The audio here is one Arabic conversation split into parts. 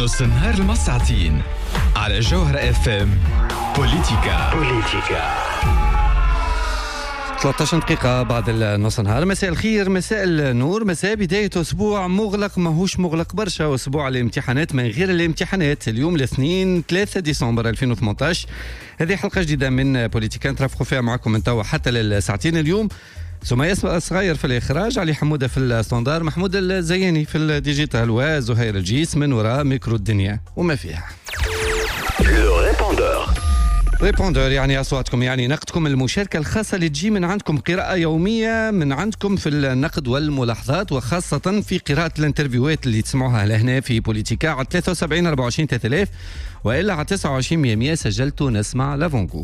نص النهار المساعتين على جوهرة FM بوليتيكا 13 دقيقة بعد النص نهار. مساء الخير، مساء النور، مساء بداية أسبوع مغلق، ماهوش مغلق برشا، أسبوع الامتحانات من غير الامتحانات. اليوم الاثنين 3 ديسمبر 2018. هذه حلقة جديدة من بوليتيكا نترافقوا فيها معكم من توا حتى للساعتين. اليوم سمية صغير في الإخراج، علي حمودة في الستاندار، محمود الزياني في الديجيتال، وزهير الجيس من وراء ميكرو الدنيا وما فيها. ريبوندور يعني أصواتكم، يعني نقدكم، المشاركة الخاصة اللي تجي من عندكم، قراءة يومية من عندكم في النقد والملاحظات، وخاصة في قراءة الانترفيوات اللي تسمعوها لهنا في بوليتيكا على 73 24 3000 وإلا على 29 100 سجلتوا نسمع لافونكو.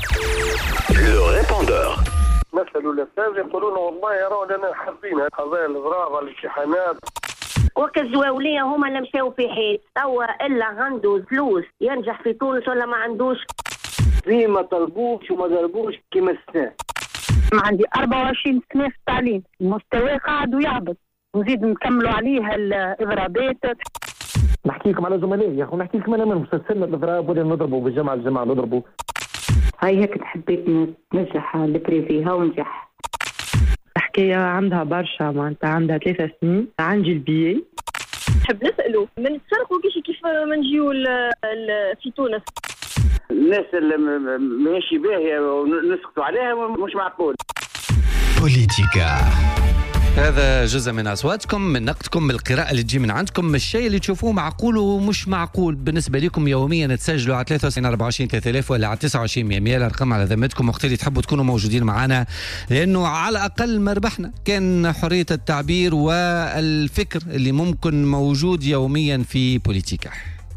مثلوا الأستاذ يقولون والله يرون لنا حابين قضايا الإضراب الامتحانات وكالزواولية هما اللي مشاو في حيط توا إلا عنده فلوس ينجح في تونس ولا ما عندوش. زي ما طلبوش وما ضربوش كما السنة. عندي 24 سنة في التعليم، المستوى قاعد ويهبط، نزيد نكملوا عليها الإضرابات. نحكي لكم على زملائي يا أخو، نحكي لكم أنا من مسلسلنا الإضراب ولا نضربوا بالجامعة نضربوا. هاي هيك حبيت ننجح البريفيها ونجح. حكاية عندها برشا، معناتها عندها 3 سنين، عندي البي. نحب نسأله من تصرفوا كيف ما نجيو في تونس. الناس اللي ماشي باهية ونسكتوا عليها مش معقول. بوليتيكا هذا جزء من أصواتكم، من نقدكم، من القراءة اللي تجي من عندكم، من الشيء اللي تشوفوه معقول ومش معقول بالنسبة لكم يوميا. تسجلوا على 93 24 3000 ولا على 29 100 الأرقام على ذمتكم، وقت اللي تحبوا تكونوا موجودين معنا، لأنه على الأقل ما ربحنا كان حرية التعبير والفكر اللي ممكن موجود يوميا في بوليتيكا.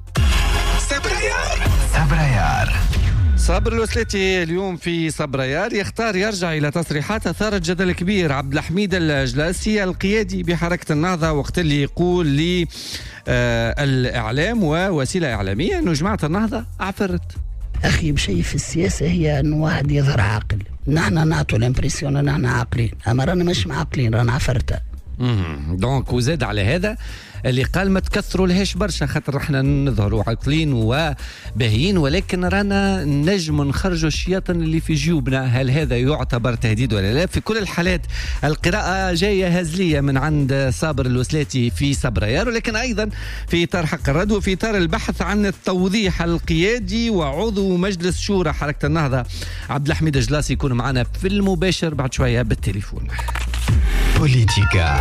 صبريار صابر الوسلاتي اليوم في صبريار يختار يرجع إلى تصريحات أثارت جدل كبير. عبد الحميد الجلاسي القيادي بحركة النهضة وقت اللي يقول لي الإعلام ووسيلة إعلامية أنه جماعة النهضة عفرت. أخي بشيء في السياسة هي أنه واحد يظهر عاقل، نحن نعطوا الامبريسيون أن نحن عاقلين، أما رانا مش معاقلين، رانا عفرتة. دونك وزاد على هذا اللي قال ما تكثروا لهاش برشا، خاطر احنا نظهروا عاقلين وباهيين، ولكن رانا نجم نخرجوا الشياطين اللي في جيوبنا. هل هذا يعتبر تهديد ولا لا؟ في كل الحالات القراءة جاية هزلية من عند صابر الوسلاتي في صبريار، ولكن أيضا في إطار حق الرد وفي إطار البحث عن التوضيح القيادي وعضو مجلس شورى حركة النهضة عبد الحميد الجلاسي يكون معنا في المباشر بعد شوية بالتليفون. بوليتيكا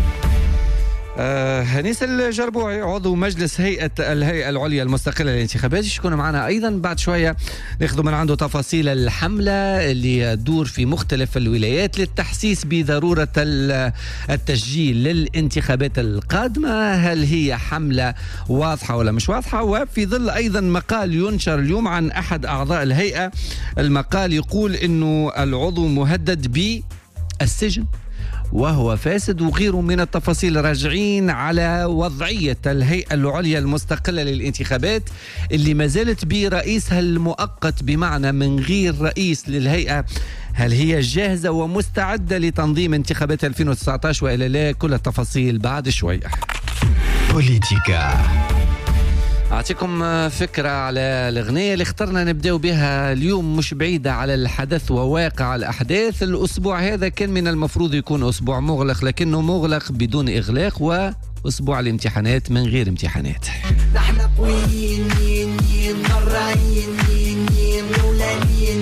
هنيس الجربوعي عضو مجلس الهيئة العليا المستقلة للانتخابات يكون معنا أيضا بعد شوية، ناخذ من عنده تفاصيل الحملة اللي تدور في مختلف الولايات للتحسيس بضرورة التسجيل للانتخابات القادمة. هل هي حملة واضحة ولا مش واضحة؟ وفي ظل أيضا مقال ينشر اليوم عن أحد أعضاء الهيئة، المقال يقول إنه العضو مهدد بالسجن وهو فاسد وغيره من التفاصيل. راجعين على وضعية الهيئة العليا المستقلة للانتخابات اللي ما زالت برئيسها المؤقت، بمعنى من غير رئيس للهيئة. هل هي جاهزة ومستعدة لتنظيم انتخابات 2019 وإلا لا؟ كل التفاصيل بعد شوية. بوليتيكا أعطيكم فكرة على الأغنية اللي اخترنا نبدأ بها اليوم، مش بعيدة على الحدث وواقع الأحداث. الأسبوع هذا كان من المفروض يكون أسبوع مغلق، لكنه مغلق بدون إغلاق، وأسبوع الامتحانات من غير امتحانات. نحن قويين مرين مولانين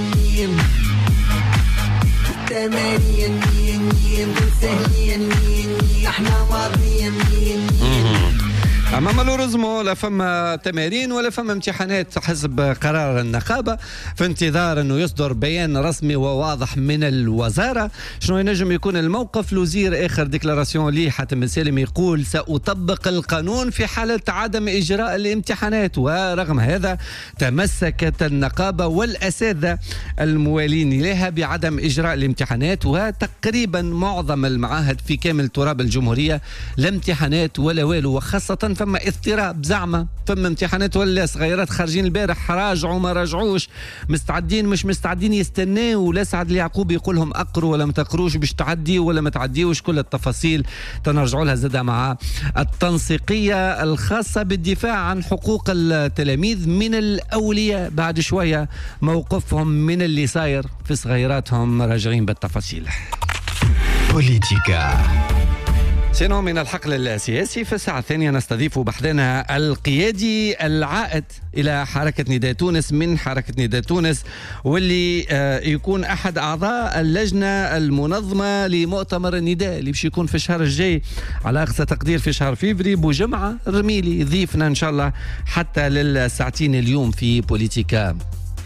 تمارين سهلين نحن ماضيين. أما مالوريزمو لا فما تمارين ولا فما امتحانات حسب قرار النقابة، في انتظار أنه يصدر بيان رسمي وواضح من الوزارة. شنو ينجم يكون الموقف؟ الوزير آخر ديكلاراسيون ليه حاتم بن سالم يقول سأطبق القانون في حالة عدم إجراء الامتحانات، ورغم هذا تمسكت النقابة والأساتذة الموالين لها بعدم إجراء الامتحانات، وتقريبا معظم المعاهد في كامل تراب الجمهورية لا امتحانات ولا والو، وخاصة فما اضطراب زعمة، فما امتحانات ولا صغيرات خارجين البارح راجعوا ما راجعوش، مستعدين مش مستعدين يستناوا، ولا سعد اليعقوب يقول لهم اقروا ولا ما تقروش باش تعديوا ولا ما تعديوش. كل التفاصيل تنرجعوا لها زادة مع التنسيقية الخاصة بالدفاع عن حقوق التلاميذ من الأولياء بعد شوية، موقفهم من اللي صاير في صغيراتهم راجعين بالتفاصيل. بوليتيكا. سينو من الحقل السياسي. في الساعة الثانية نستضيف بحثنا القيادي العائد إلى حركة نداء تونس من حركة نداء تونس، واللي يكون أحد أعضاء اللجنة المنظمة لمؤتمر النداء اللي باش يكون في الشهر الجاي على أقصى تقدير في شهر فيفري. بوجمعة رميلي ضيفنا إن شاء الله حتى للساعتين اليوم في بوليتيكا.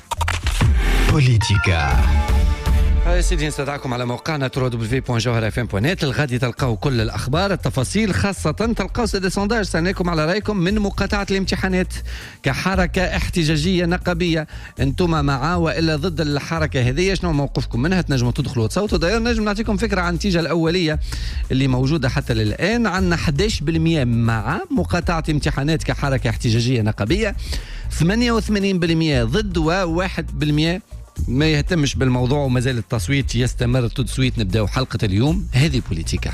يا سيدي نستدعكم على موقعنا www.jawharfm.net. الغادي تلقاو كل الأخبار التفاصيل، خاصة تلقاو سيدي سونداج سألناكم على رأيكم من مقاطعة الامتحانات كحركة احتجاجية نقابية. انتم مع وإلا ضد الحركة هذه؟ شنو موقفكم منها؟ تنجموا تدخلوا وتصوتوا. داير نجم نعطيكم فكرة عن النتيجة الأولية اللي موجودة حتى للآن. عندنا 11% مع مقاطعة امتحانات كحركة احتجاجية نقابية، 88% ضد، و1% ما يهتمش بالموضوع وما زال التصويت يستمر. التصويت نبداو حلقة اليوم هذه بوليتيكا.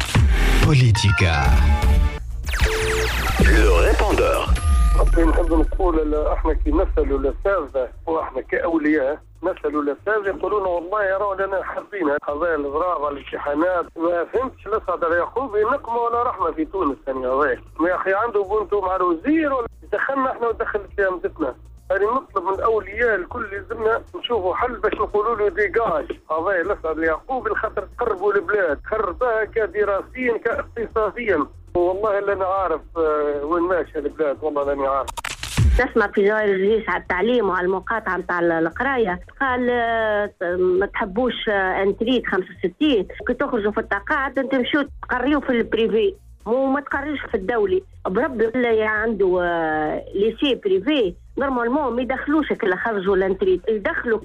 لو ريبوندور. نحب نقول احنا كي نسالوا الاساتذه واحنا كاولياء نسالوا الاساتذه يقولون والله يا راهو انا حابين قضايا الضرابه الامتحانات. ما فهمتش لسعد اليعقوب نقمه ولا رحمه في تونس ثاني يا اخي عنده بنته مع الوزير ولا دخلنا احنا ودخلت تلامذتنا. يعني نطلب من الاولياء الكل لازمنا نشوفوا حل باش نقولوا له ديجاج قضايا لسعد اليعقوب الخاطر تقربوا البلاد، خربها كدراسيا كاقتصاديا. والله لا انا عارف وين ماشيه البلاد، والله لاني عارف. نسمع في جوائر الرئيس على التعليم وعلى المقاطعه نتاع القرايه، قال ما تحبوش انتريد 65 كي تخرجوا في التقاعد تمشوا تقريوا في البريفي وما تقريوش في الدولي. بربي اللي عنده ليسي بريفي نورمالمون ما يدخلوش كل خرجوا الانتريد، يدخلوا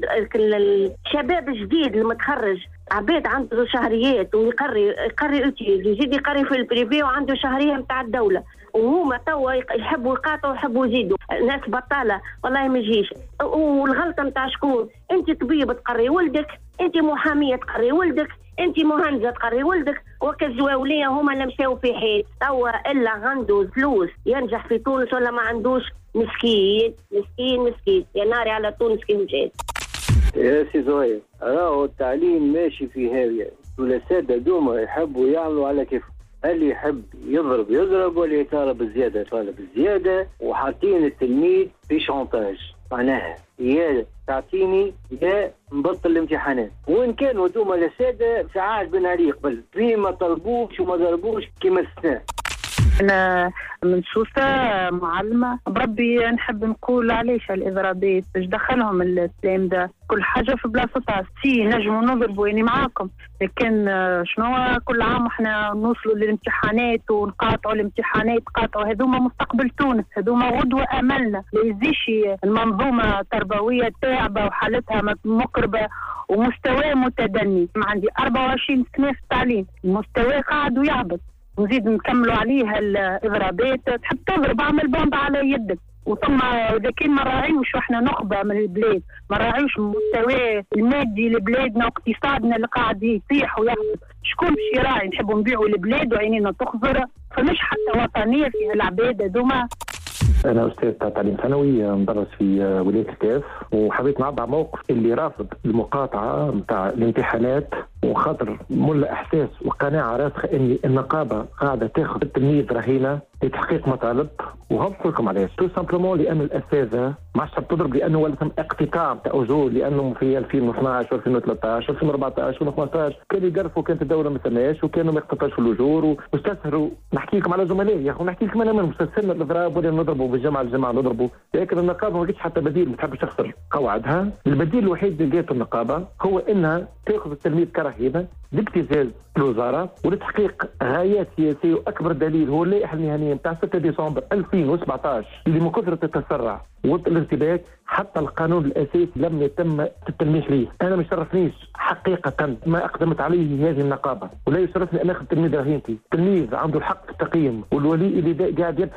الشباب الجديد المتخرج عباد عنده شهريات ويقري اوتيز يزيد يقري في البريفي وعنده شهريه نتاع الدوله، وهما توا يحبوا يقاطعوا يحبوا يزيدوا. ناس بطاله والله ما يجيش. والغلطه نتاع شكون؟ انت طبيب تقري ولدك، انت محاميه تقري ولدك، انت مهندسه تقري ولدك، وكالزواوليه هما اللي مشاو في حيط. توا الا عنده فلوس ينجح في تونس ولا ما عندوش مسكين مسكين مسكين. يا ناري على تونس كيف مشات. يا سي زهير راهو التعليم ماشي في هاويه، والاساتذه دوما يحبوا يعملوا على كيف. اللي يحب يضرب واللي يطالب الزياده يطالب الزياده، وحاطين التلميذ في شونتاج. معناها يا تعطيني يا نبطل الامتحانات. وين كانوا دوما الاساتذه ساعات بن علي قبل في ما طلبوش وما ضربوش كيما استثناء. أنا من سوسة معلمة بربي نحب نقول علاش الإضرابات باش دخلهم الكلام ده كل حاجة في بلاصتها. سي نجموا نضربوا يعني معاكم، لكن شنو كل عام احنا نوصلوا للامتحانات ونقاطعوا الامتحانات قاطعوا. هذوما مستقبل تونس، هذوما غدوة أملنا. لا يزيش المنظومة تربوية تعبة وحالتها مقربة ومستوى متدني. عندي 24 سنة في التعليم، المستوى قاعد ويعبط، نزيد نكملوا عليها الإضرابات. تحب تضرب اعمل بومب على يدك. وثم إذا كان ما راعيوش واحنا نخبة من البلاد، ما راعيوش المستوى المادي لبلادنا واقتصادنا اللي قاعد يطيح ويهبط، شكون باش يراعي؟ نحبوا نبيعوا البلاد وعينينا تخضر، فمش حتى وطنية في العباد هذوما. أنا أستاذ تعليم ثانوي مدرس في ولاية الكاف، وحبيت نعبر موقف اللي رافض المقاطعة نتاع الامتحانات وخاطر ملا إحساس وقناعة راسخة إن النقابة قاعدة تاخذ التلميذ رهينة لتحقيق مطالب. وهم لكم علاش؟ تو سامبلومون لأن الأساتذة ما عادش تضرب، لأنه ولتهم اقتطاع تاع أجور، لأنه في 2012 و2013 و2014 و2015 كانوا يقرفوا، كانت الدولة ما سماش وكانوا ما يقتطعوش الأجور واستسهروا. نحكي لكم على زملائي يا أخو، نحكي لكم أنا من مسلسلنا الإضراب ولا نضربوا بالجمعة نضربوا، لكن النقابة ما لقيتش حتى بديل، ما تحبش تخسر قواعدها. البديل الوحيد اللي لقيته النقابة هو إنها تأخذ التلميذ كرهينة لابتزاز الوزارة ولتحقيق غايات سياسية. وأكبر دليل هو اللائحة المهنية نتاع 6 ديسمبر 2017 اللي من كثرة التسرع والارتباك حتى القانون الأساسي لم يتم التلميح ليه. أنا ما يشرفنيش حقيقة ما أقدمت عليه هذه النقابة، ولا يشرفني أن أخذ تلميذ رهينتي. تلميذ عنده الحق في التقييم، والولي اللي قاعد يدفع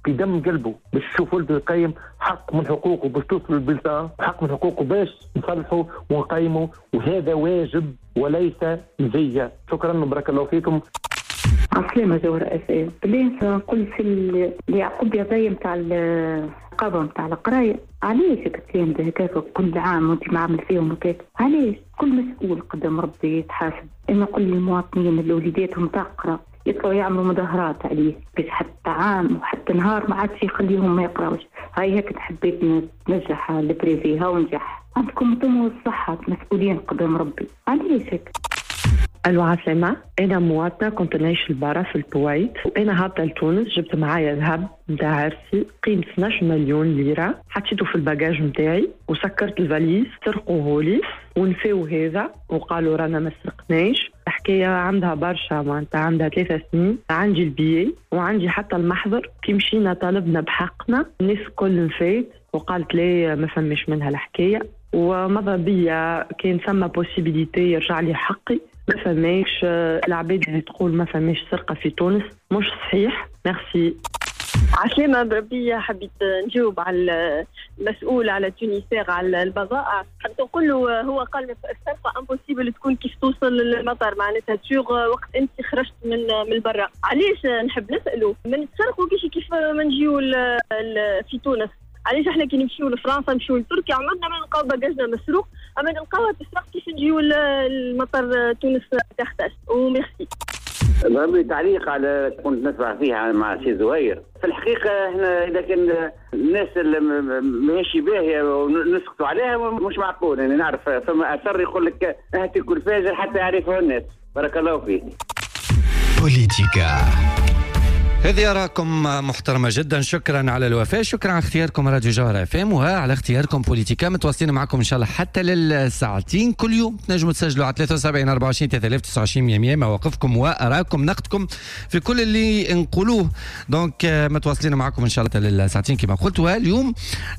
في دم قلبه باش يشوف ولده يقيم حق من حقوقه باش توصل البلدان، حق من حقوقه باش نصلحه ونقيمه، وهذا واجب وليس مزية. شكرا وبارك الله فيكم. عسلامة جوهرة أسئلة. بلين نقول في يعقوب يا ضي متاع القضاء متاع القراية، علاش الكلام ده هكاك كل عام وانت معامل فيهم هكاك؟ علاش كل مسؤول قدام ربي يتحاسب؟ انا نقول للمواطنين اللي وليداتهم تقرا يطلعوا يعملوا مظاهرات عليه باش حتى عام وحتى نهار ما عادش يخليهم ما يقراوش. هاي هيك حبيت ننجح البريفي ها ونجح. عندكم انتم الصحة مسؤولين قدام ربي، علاش هيك؟ الو عسلامة، أنا مواطنة كنت نعيش البرا في الكويت، وأنا هابطة لتونس. جبت معايا ذهب نتاع عرسي قيمة 12 مليون ليرة، حطيته في الباجاج نتاعي وسكرت الفاليز، سرقوهولي ونفاو هذا وقالوا رانا ما سرقناش. الحكاية عندها برشا، معناتها عندها 3 سنين. عندي البيي وعندي حتى المحضر. كي مشينا طالبنا بحقنا الناس كل نفات وقالت لي ما فمش منها الحكاية، وماذا بيا كان ثم بوسيبيليتي يرجع لي حقي. ما فماش العباد اللي تقول ما فماش سرقة في تونس مش صحيح. ميرسي. عسلامة بربية، حبيت نجاوب على المسؤول على تونسير على البضائع. حبيت نقول له هو قال السرقة امبوسيبل تكون كيف توصل للمطار، معناتها تشوغ وقت انت خرجت من البرا. علاش نحب نسأله ما نتسرقوا كيف ما نجيو في تونس؟ علاش احنا كي نمشيو لفرنسا نمشيو لتركيا عمرنا ما نلقاو باجاجنا مسروق، اما نلقاوها تسرق كيف نجيو المطار تونس تختاش. وميرسي. ضربي تعليق على كنت نسمع فيها مع سي زهير. في الحقيقة احنا إذا كان الناس اللي ماشي باهية ونسكتوا عليها مش معقول. يعني نعرف فما أثر يقول لك اهتك كل فاجر حتى يعرفه الناس. بارك الله فيك. بوليتيكا. هذه آراءكم محترمة جدا، شكرا على الوفاء، شكرا على اختياركم راديو جوهرة FM وعلى اختياركم بوليتيكا. متواصلين معكم إن شاء الله حتى للساعتين كل يوم. تنجموا تسجلوا على 73 24 3029 100 مواقفكم وآراءكم نقدكم في كل اللي نقولوه. دونك متواصلين معكم إن شاء الله للساعتين كما قلت. واليوم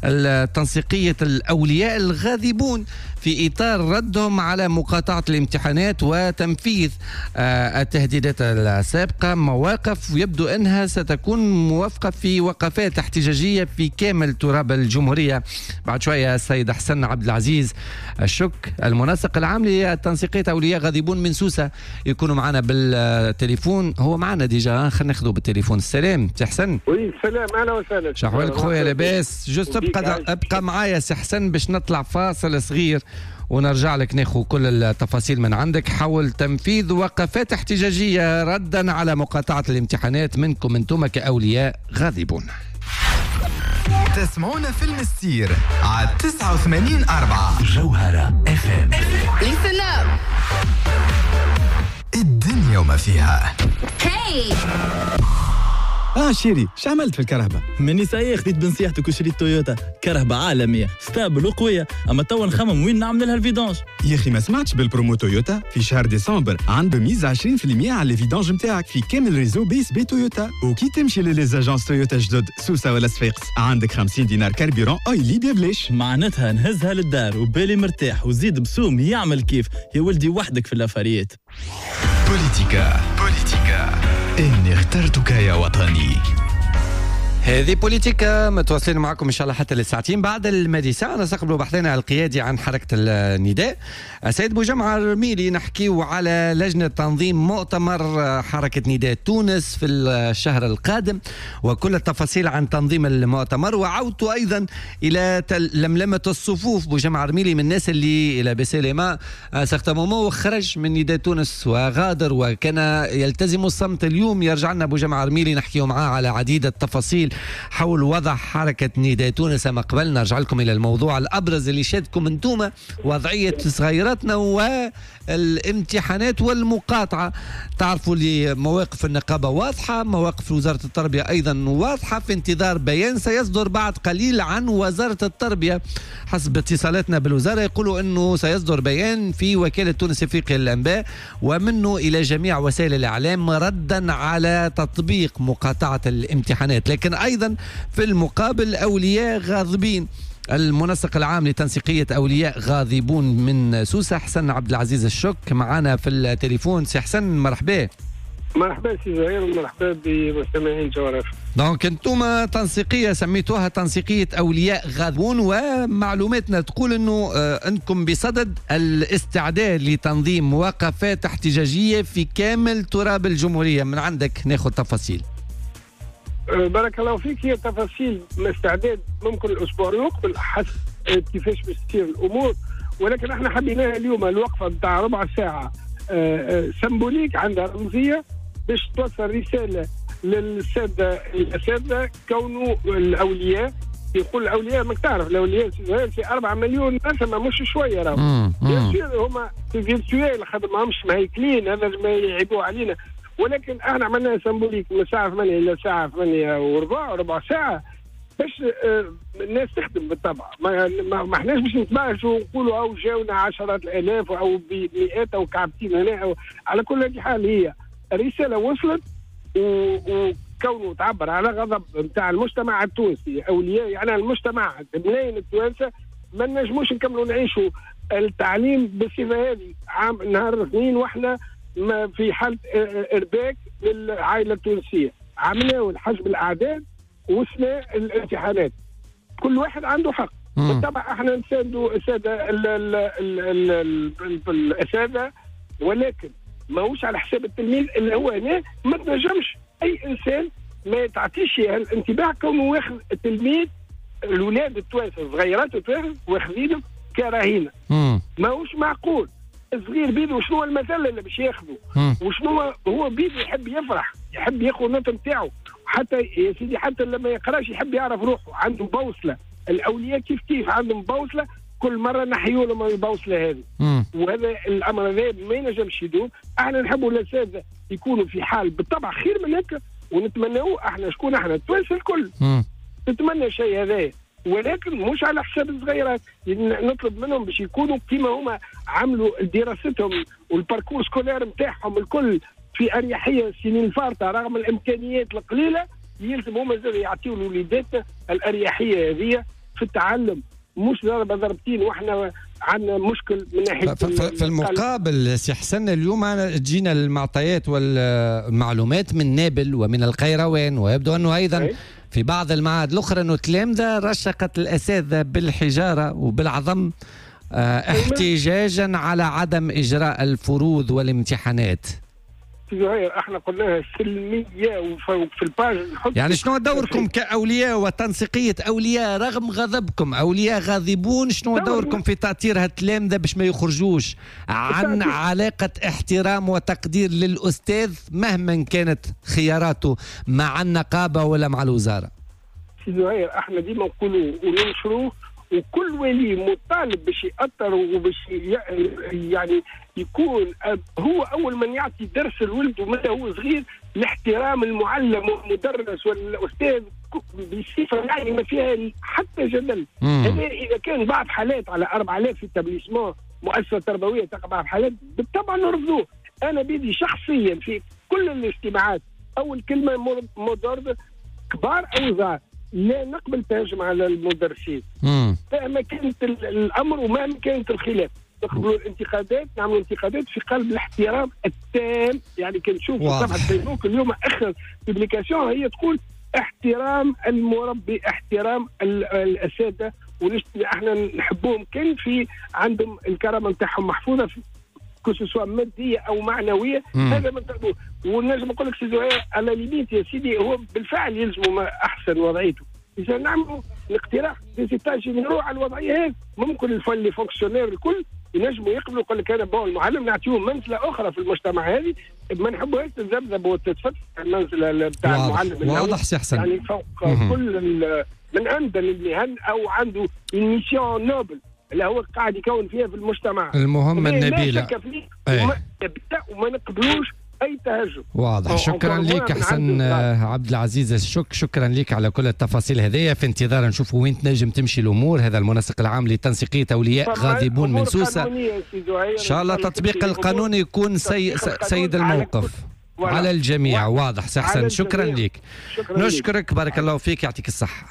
تنسيقية الأولياء الغاضبون في إطار ردهم على مقاطعة الامتحانات وتنفيذ التهديدات السابقة، مواقف يبدو أنها ستكون موافقة في وقفات احتجاجية في كامل تراب الجمهورية. بعد شوية السيد حسن عبد العزيز الشك المنسق العام لتنسيقية أولياء غاضبون من سوسة يكونوا معنا بالتليفون. هو معنا ديجا، خلينا ناخذه بالتليفون. السلام سي حسن. وي السلام، اهلا وسهلا. شحوالك خويا؟ لاباس؟ جوست ابقى معايا سي حسن باش نطلع فاصل صغير ونرجع لك ناخذ كل التفاصيل من عندك حول تنفيذ وقفات احتجاجية ردا على مقاطعة الامتحانات منكم انتم كأولياء غاضبون. تسمعونا في المسير على 89.4 جوهرة FM. Listen up. الدنيا وما فيها. Hey. شيري، شو عملت في الكرهبة؟ مني سايق خديت بنصيحتك وشريت تويوتا كرهبة عالمية ستابل وقوية، أما توا نخمم وين نعمل لها الفيدانج. يا أخي ما سمعتش بالبرومو تويوتا في شهر ديسمبر عنده ميزة 20% على الفيدانج متاعك في كامل ريزو بيس بي تويوتا. وكي تمشي لليزاجانس تويوتا جدد سوسة ولا صفاقس عندك 50 دينار كاربيرون أويلي ببلاش. معناتها نهزها للدار وبالي مرتاح وزيد بسوم يعمل كيف يا ولدي وحدك في الأفاريات. بوليتيكا إني اخترتك يا وطني. هذه بوليتيكا، متواصلين معكم إن شاء الله حتى للساعتين. بعد المديسة نستقبلوا بحثنا القيادي عن حركة النداء السيد بوجمعة رميلي. نحكيو على لجنة تنظيم مؤتمر حركة نداء تونس في الشهر القادم وكل التفاصيل عن تنظيم المؤتمر، وعودت أيضا إلى لملمة الصفوف. بوجمعة رميلي من الناس اللي إلى بسلامة سختمومو وخرج من نداء تونس وغادر وكان يلتزم الصمت. اليوم يرجع لنا بوجمعة رميلي نحكيو معاه على عديد التفاصيل حول وضع حركة نداء تونس. ما قبل نرجع لكم إلى الموضوع الأبرز اللي شادكم انتوما، وضعية صغيراتنا والامتحانات والمقاطعة. تعرفوا لي مواقف النقابة واضحة، مواقف وزارة التربية أيضا واضحة، في انتظار بيان سيصدر بعد قليل عن وزارة التربية. حسب اتصالاتنا بالوزارة يقولوا أنه سيصدر بيان في وكالة تونس إفريقيا للأنباء ومنه إلى جميع وسائل الإعلام ردا على تطبيق مقاطعة الامتحانات. لكن أيضا في المقابل أولياء غاضبين. المنسق العام لتنسيقية أولياء غاضبون من سوسة حسن عبد العزيز الشك معنا في التليفون. سي حسن مرحبا. مرحبا سي زهير ومرحبا بمستمعين جوهر. دونك انتم تنسيقيه سميتوها تنسيقيه اولياء غاضبون، ومعلوماتنا تقول انه انكم بصدد الاستعداد لتنظيم وقفات احتجاجيه في كامل تراب الجمهوريه. من عندك ناخذ تفاصيل. بارك الله فيك. هي تفاصيل الاستعداد ممكن الاسبوع يقبل حسب كيفاش باش تصير الامور، ولكن احنا حبيناها اليوم الوقفه نتاع ربع ساعه سمبوليك عندها رمزيه باش توصل رساله للاساتذه كونوا الاولياء. يقول الاولياء ماك تعرف الاولياء في 4 مليون نسمه مش شويه راهو. هما في فيرتوال خاطر ماهمش مهيكلين، هذا ما يعيبوا علينا، ولكن احنا عملناها سمبوليك من الساعه 8 الى الساعه 8 وربع، ربع ساعه باش الناس تخدم بالطبع. ما احناش باش نتباهشوا ونقولوا او جاونا عشرات الالاف او بمئات او كعبتين هنا أو على كل حال هي الرساله وصلت، وكونه تعبر على غضب نتاع المجتمع التونسي اولياء يعني المجتمع ملايين التوانسه. ما نجموش نكملوا نعيشوا التعليم بالصفه هذه عام نهار الاثنين واحنا في حاله ارباك للعائله التونسيه. عملنا حجب الاعداد وسنا الامتحانات، كل واحد عنده حق. بالطبع احنا نساندوا الاساتذه، ولكن ماهوش على حساب التلميذ اللي هو هنا. ما تنجمش اي انسان ما تعطيش الانتباه كونه واخذ التلميذ الاولاد التوانسه الصغيرات التوانسه واخذينهم كرهينه. ماهوش معقول. الصغير بيدو شنو المثل اللي باش ياخذه، وشنو هو بيدو يحب يفرح، يحب ياخذ النوت نتاعو، حتى يا سيدي حتى لما يقراش يحب يعرف روحه، عنده بوصله. الاولياء كيف عندهم بوصله، كل مره نحيوا لهم البوصله هذه. وهذا الامر هذا ما ينجمش يدوم. احنا نحبوا الاساتذه يكونوا في حال بالطبع خير من هكا، ونتمناوه احنا شكون احنا التوانسه الكل نتمنى شيء هذا، ولكن مش على حساب الصغيرات. نطلب منهم باش يكونوا كيما هما عملوا دراستهم والباركور سكولير نتاعهم الكل في اريحيه السنين الفارطه رغم الامكانيات القليله. يلزم هما زاد يعطيو لوليداتنا الاريحيه هذه في التعلم، مش ضربتين واحنا عندنا مشكل من ناحيه. في المقابل سي حسن اليوم تجينا المعطيات والمعلومات من نابل ومن القيروان، ويبدو انه ايضا في بعض المعاهد الاخرى انه تلامذه رشقت الاساتذه بالحجاره وبالعظم احتجاجا على عدم اجراء الفروض والامتحانات. زهير احنا قلناها سلميه وفي الباج يعني شنو دوركم كاولياء وتنسيقيه اولياء رغم غضبكم اولياء غاضبون؟ شنو دوركم في تاطير هالتلامذه باش ما يخرجوش عن علاقه احترام وتقدير للاستاذ مهما كانت خياراته مع النقابه ولا مع الوزاره؟ زهير احنا ديما نقولوا وننشروه، وكل ولي مطالب باش يأطر وباش يعني يكون هو اول من يعطي درس لولده متى هو صغير لاحترام المعلم والمدرس والاستاذ بصفه يعني ما فيها حتى جدل. هذا اذا كان بعض حالات على 4000 في التابليسمون مؤسسه تربويه تقع بعض حالات بالطبع نرفضوه. انا بيدي شخصيا في كل الاجتماعات اول كلمه مضر كبار او صغار لا نقبل تهجم على المدرسين مهما كانت الامر ومهما كانت الخلاف. نقبلوا الانتقادات، نعملوا انتقادات في قلب الاحترام التام. يعني كنشوف في صفحه فيسبوك اليوم اخر بوبليكاسيون هي تقول احترام المربي، احترام الاساتذه، احنا نحبوهم كان في عندهم الكرامه نتاعهم محفوظه سواء ماديه او معنويه. هذا من تقبل. ونجم نقول لك سي زهير على ليميت يا سيدي هو بالفعل يلزموا احسن وضعيته. اذا نعملوا الاقتراح ديزيتاج نروح على الوضعيه هذه ممكن اللي فونكسيونير الكل ينجموا يقبلوا. يقول لك انا المعلم نعطيهم منزله اخرى في المجتمع هذه، ما نحبوهاش تتذبذب وتتفتح المنزله بتاع المعلم. واضح سي حسن. يعني فوق كل من امدن المهن او عنده ميسيون نوبل اللي هو قاعد يكون فيها في المجتمع المهمة النبيلة وما نقبلوش اي تهجم. واضح. شكرا لك حسن عبد العزيز، شكرا لك على كل التفاصيل هذه. في انتظار نشوفوا وين تنجم تمشي الامور. هذا المنسق العام لتنسيقيه اولياء غاضبون من سوسه. ان شاء الله تطبيق القانون يكون سيد الموقف على الجميع. واضح سي حسن. شكرا لك. نشكرك بارك الله فيك يعطيك الصحه.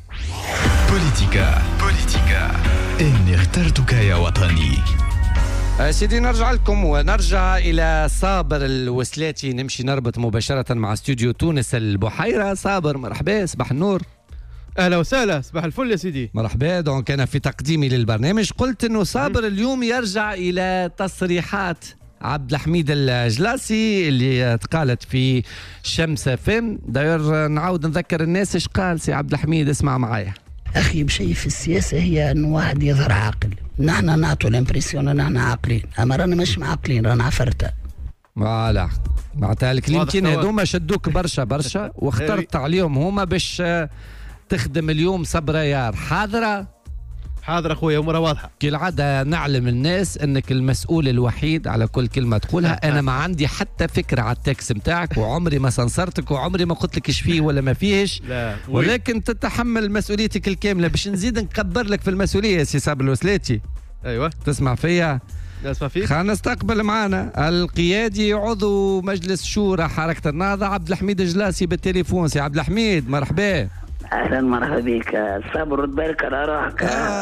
بوليتيكا إني اخترتك يا وطني. سيدي نرجع لكم ونرجع إلى صابر الوسلاتي. نمشي نربط مباشرة مع استوديو تونس البحيرة. صابر مرحبا، صباح النور. اهلا وسهلا، صباح الفل يا سيدي. مرحبا. دونك انا في تقديمي للبرنامج قلت انه صابر اليوم يرجع الى تصريحات عبد الحميد الجلاسي اللي تقالت في شمس فم. داير نعاود نذكر الناس ايش قال سي عبد الحميد، اسمع معايا. اخي بشيء في السياسه هي انه واحد يظهر عاقل. نحن نعطوا الامبرسيون نحن عاقلين، اما رانا مش عاقلين، رانا عفرته. فوالا معناتها الكلمتين هذوما شدوك برشا برشا واخترت عليهم هما باش تخدم اليوم صبريار. حاضر اخويا، امورها واضحه كالعاده. نعلم الناس انك المسؤول الوحيد على كل كلمه تقولها. انا ما عندي حتى فكره على التكس نتاعك، وعمري ما سنصرتك، وعمري ما قلت لك ايش فيه ولا ما فيهش، ولكن تتحمل مسؤوليتك الكامله. باش نزيد نكبر لك في المسؤوليه سي صابر الوسلاتي. ايوه تسمع فيا؟ نسمع فيك. خلينا نستقبل معنا القيادي عضو مجلس شورى حركه النهضه عبد الحميد الجلاسي بالتليفون. سي عبد الحميد مرحبا. اهلا مرحبا بك. صابر رد بالك على روحك.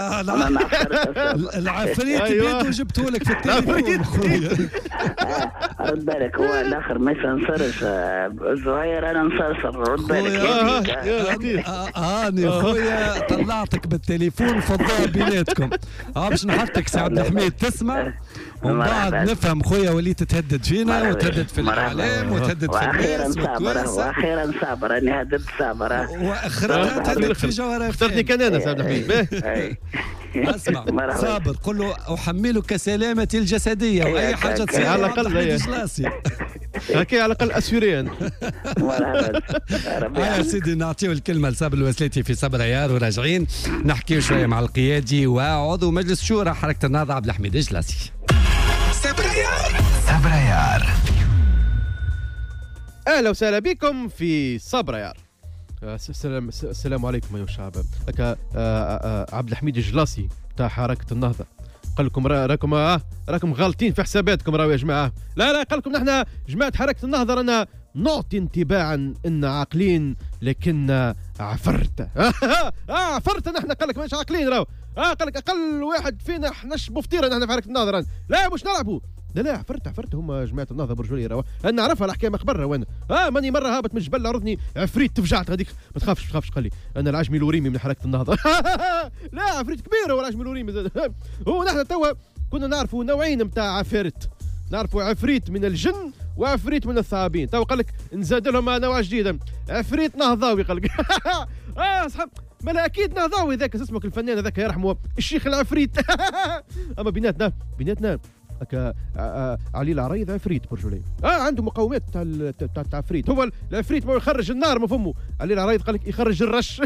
العفريت بيته جبته لك في التليفون خويا. رد بالك، هو الاخر ما يسنصرش زهير، انا نصرصر. رد بالك يا خويا طلعتك بالتليفون فضاء بيناتكم. باش نحطك سي عبد الحميد تسمع، ومن بعد نفهم خويا وليت تهدد فينا وتهدد في الاعلام وتهدد في الناس. واخيرا صابر راني هددت صابر. واخرتها تهدد في جوهر. اخترتني كان انا سي عبد الحميد. اسمع صابر، قل له احملك سلامتي الجسديه واي حاجه تصير على الاقل هكا على الاقل اسيوريان. يا سيدي نعطيه الكلمه لصابر الوسلاتي في صبر عيار، وراجعين نحكيو شويه مع القيادي وعضو مجلس شورى حركه النهضه عبد الحميد الجلاسي. صبر عيار. اهلا وسهلا بكم في صبر عيار. السلام عليكم ايها الشعب. عبد الحميد الجلاسي تاع حركه النهضه قال لكم راكم غالطين في حساباتكم راهو يا جماعه. لا قال لكم نحن جماعه حركه النهضه رانا نعطي انطباعا ان عاقلين لكن عفرت. عفرت نحن. قال لك مش عاقلين راهو. قال لك اقل واحد فينا نشبوا فطيره نحن في حركه النهضه. لا مش نلعبوا. لا عفرت هما جماعه النهضه برجوليه راهو. انا نعرفها الحكايه مخبرها وانا. ماني مره هابط من الجبل عرضني عفريت تفجعت هذيك. ما تخافش قال لي انا العجمي الوريمي من حركه النهضه. لا عفريت كبير هو العجمي الوريمي. هو نحن توا كنا نعرفوا نوعين نتاع عفارت. نعرفوا عفريت من الجن وعفريت من الثعابين. توا قال لك نزاد لهم نوع جديد، عفريت نهضاوي. قال لك صحاب ما اكيد نهضاوي ذاك اسمك الفنان هذاك يرحمه الشيخ العفريت. اما بيناتنا هكا علي العريض عفريت برجولي. عنده مقومات تاع العفريت. هو العفريت ما يخرج النار ما فمه. علي العريض قال لك يخرج الرش.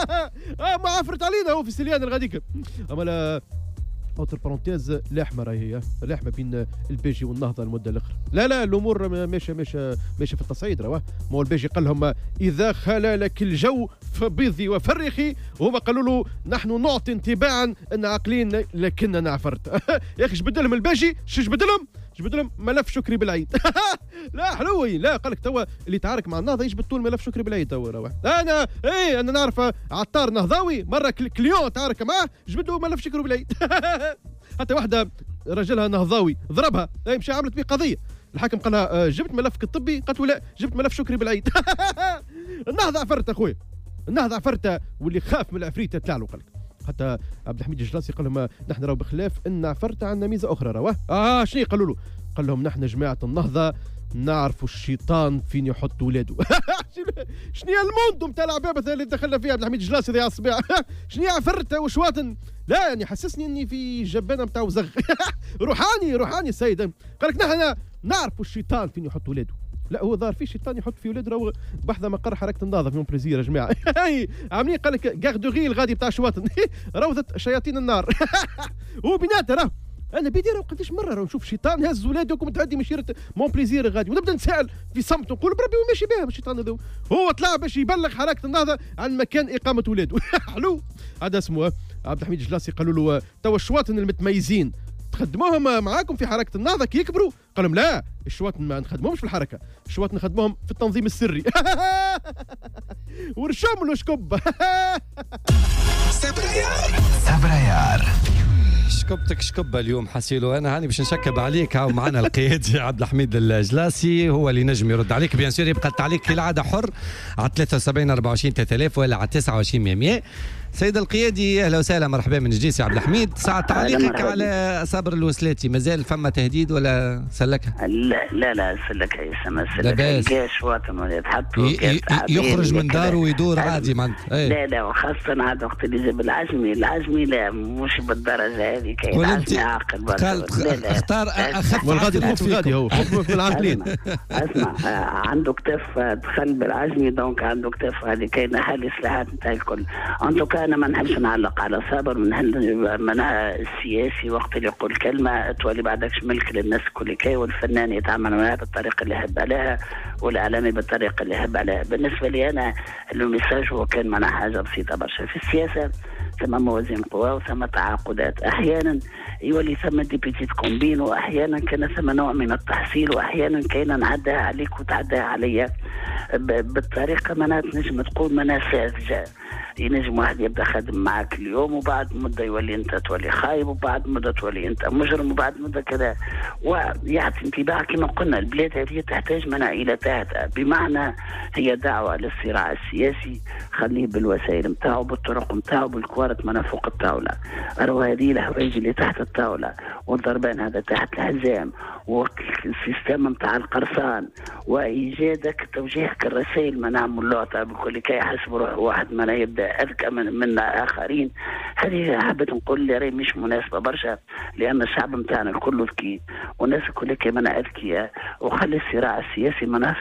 ما عفرت علينا هو في سليان الغاديك. اما لا اوتر بارونتيز لاحمه راهي هي لاحمه بين البيجي والنهضه المده الاخرى. لا الامور ماشيه في التصعيد راهو. مو البيجي قال لهم اذا خلا لك الجو فبيضي وفرخي، وهما قالوا له نحن نعطي انطباعا ان عاقلين لكننا عفرت. يا اخي جبد لهم الباجي جبد لهم ملف شكري بالعيد. لا حلوي. لا قال لك توا اللي تعارك مع النهضه يجبد طول ملف شكري بالعيد. توا روح انا نعرف عطار نهضاوي مره كليون تعارك معاه جبد له ملف شكري بالعيد. حتى واحده رجلها نهضاوي ضربها مشى عملت به قضيه. الحاكم قال لها جبت ملفك الطبي؟ قالت له لا جبت ملف شكري بالعيد. النهضه عفرت اخويا، النهضه عفرت، واللي خاف من العفريت يطلع له. قال لك حتى عبد الحميد الجلاسي قال لهم نحن راهو بخلاف ان عفرت عندنا ميزه اخرى راهو. شنو قالوا له؟ قال لهم نحن جماعه النهضه نعرفوا الشيطان فين يحط ولاده. شنو الموندو نتاع العبابه اللي دخلنا فيها عبد الحميد الجلاسي ذي الصباح؟ شنو عفرت وشواطن؟ لا يعني حسسني اني في جبانه نتاع وزغ. روحاني السيد. قال لك نحن نعرفوا الشيطان فين يحط ولاده. لا هو ظهر في شيطان يحط في ولاد راهو بحذا مقر حركه النهضه في مون بليزير يا جماعه. عاملين قال لك غاردوغي الغادي بتاع شواطن. روضه شياطين النار. هو بيناتها راهو. انا بدي راهو قداش مره راهو نشوف شيطان هز ولادك ومتعدي مشيره مون بليزير غادي، ونبدا نسال في صمت ونقول بربي وماشي بها الشيطان هذا. هو طلع باش يبلغ حركه النهضه عن مكان اقامه ولاده. حلو. هذا اسمه عبد الحميد الجلاسي. قالوا له توا الشواطن المتميزين تخدموهم معاكم في حركه النهضه كي يكبروا؟ قال لهم لا الشواطن ما نخدموهمش في الحركه، الشواطن نخدموهم في التنظيم السري. ورشم له شكب. صبر عيار. شكبتك شكبة اليوم حسيلو. أنا هاني باش نشكب عليك. هاو معنا القيادي عبد الحميد الجلاسي هو اللي نجم يرد عليك. بيان سور يبقى التعليق كالعادة حر على 73 24 3000 ولا على 29 100. سيد القيادي اهلا وسهلا مرحبا من جديد سي عبد الحميد. ساعة تعليقك على صابر الوسلاتي، مازال فما تهديد ولا سلكها؟ لا سلكها يسمى سلكها الجيش وطن ولا يتحطوا يخرج من داره ويدور عادي معناتها. لا وخاصة هذا وقت اللي جاب العجمي لا مش بالدرجة هذه. كاين عجمي عاقل اختار اخف والغادي خوف غادي هو خوف العاقلين. اسمع عنده كتف دخل بالعجمي دونك عنده كتف هذه كاينه حال الاصلاحات نتاع الكل. انتو أنا ما نحبش نعلق على صابر منها السياسي وقت اللي يقول كلمة تولي بعدكش ملك للناس كل كي، والفنان يتعامل معها بالطريقة اللي يحب عليها والإعلامي بالطريقة اللي يحب عليها. بالنسبة لي أنا الميساج هو كان منها حاجة بسيطة برشا. في السياسة ثم موازين قوى وثم تعاقدات، أحيانا يولي ثم ديبيتيت كومبين، وأحيانا كان ثم نوع من التحصيل، وأحيانا كان نعدها عليك وتعدها عليا بالطريقة ما تنجم تقول ما ساذجة. ينجم واحد يبدا خادم معك اليوم وبعد مده يولي انت تولي خايب وبعد مده تولي انت مجرم وبعد مده كذا، ويعطي انطباع كما قلنا البلاد هذه تحتاج منها الى تهدئه، بمعنى هي دعوه للصراع السياسي خليه بالوسائل نتاعو بالطرق نتاعو بالكوارت من فوق الطاوله. راهو هذه الحوايج اللي تحت الطاوله والضربان هذا تحت الحزام والسيستم نتاع القرصان وايجادك توجيهك الرسائل منع ملوطه بكل كي يحسب روح واحد ما يبدا اذكى من اخرين. هذه حبيت نقول لي راهي مش مناسبه برشا، لان الشعب نتاعنا الكل ذكي والناس الكل كمان اذكياء، وخلي الصراع السياسي منها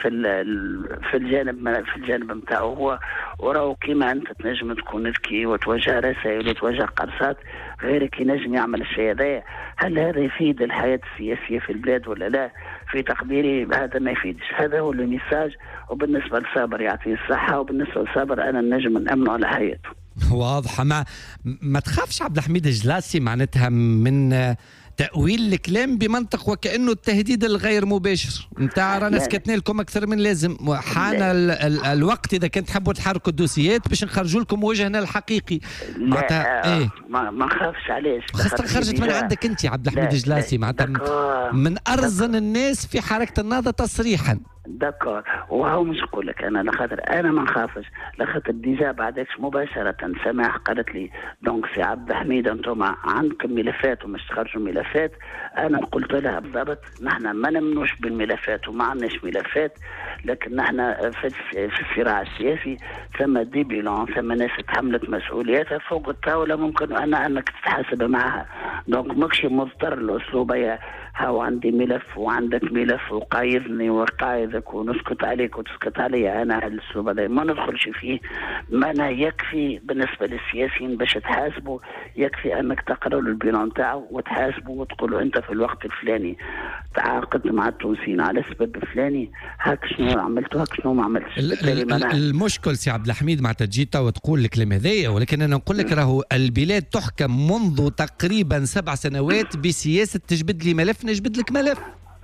في الجانب نتاعو هو، وراهو كيما انت تنجم تكون ذكي وتوجه رسائل وتوجه قرصات غيرك ينجم يعمل الشيء هذا. هل هذا يفيد الحياه السياسيه في البلاد ولا لا؟ في تقديري هذا ما يفيدش. هذا هو الميساج. وبالنسبه لصابر يعطيه الصحه، وبالنسبه لصابر انا النجم نامنه على حياته. واضحه. ما تخافش عبد الحميد الجلاسي معناتها من تأويل الكلام بمنطق وكأنه التهديد الغير مباشر نتاع رانا سكتنا لكم أكثر من لازم، حان الوقت إذا كنت تحبوا تحركوا الدوسيات باش نخرجوا لكم وجهنا الحقيقي. معناتها إيه ما نخافش علاش، خاصة خرجت من عندك أنت عبد الحميد الجلاسي معناتها من أرزن الناس في حركة النهضة تصريحا. دكار وهو مش نقول لك انا لخاطر انا ما نخافش، لخاطر ديجا بعدكش مباشره سماح قالت لي دونك سي عبد الحميد انتم عندكم ملفات ومش تخرجوا ملفات. انا قلت لها بالضبط نحن ما نمنوش بالملفات وما عندناش ملفات، لكن نحن في الصراع السياسي ثم دي بيلون، ثم ناس تحملت مسؤولياتها فوق الطاوله ممكن انك تتحاسب معها. دونك ماكش مضطر الاسلوب هاو عندي ملف وعندك ملف وقايضني وقايضك ونسكت عليك وتسكت علي. انا الاسلوب هذا ما ندخلش فيه. ما أنا يكفي بالنسبه للسياسيين باش تحاسبوا، يكفي انك تقرأوا البيلون نتاعو وتحاسبوا وتقولوا انت في الوقت الفلاني تعاقدت مع التونسيين على السبب الفلاني، هاك شنو عملت وهاك شنو ما عملتش. المشكل سي عبد الحميد مع تجي وتقول الكلام هذايا، ولكن انا نقول لك راهو البلاد تحكم منذ تقريبا 7 سنوات بسياسه تجبد لي ملف نجبد لك ملف،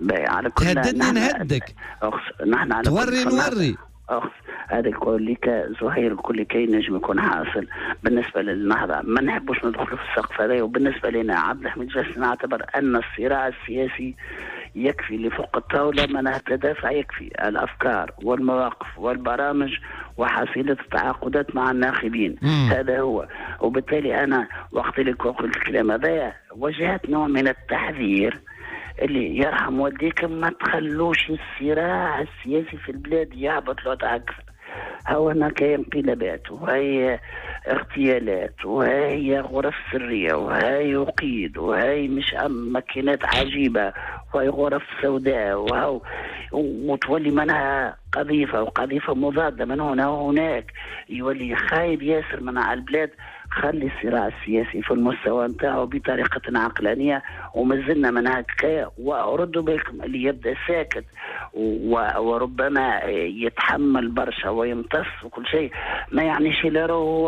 تهددني نهدك، نحن على نوري هذا الكل زهير الكل كي نجم يكون حاصل. بالنسبه للنهضه ما نحبوش ندخل في السقف هذا. وبالنسبه لنا عبد الحميد جالس نعتبر ان الصراع السياسي يكفي اللي فوق الطاوله منها التدافع، يكفي الافكار والمواقف والبرامج وحصيله التعاقدات مع الناخبين. هذا هو. وبالتالي انا وقت اللي قلت الكلام هذا وجهت نوع من التحذير اللي يرحم والديكم ما تخلوش الصراع السياسي في البلاد يهبط لوضع أكثر. هو هناك انقلابات وهي اغتيالات وهي غرف سرية وهي وقيد وهي مش ماكينات عجيبة وهي غرف سوداء وتولي منها قذيفة مضادة من هنا وهناك، يولي خايب ياسر من على البلاد. خلي الصراع السياسي في المستوى نتاعو بطريقة عقلانية ومازلنا من هكايا. وردوا بالكم اللي يبدأ ساكت وربما يتحمل برشا ويمتص وكل شيء ما يعنيش لا هو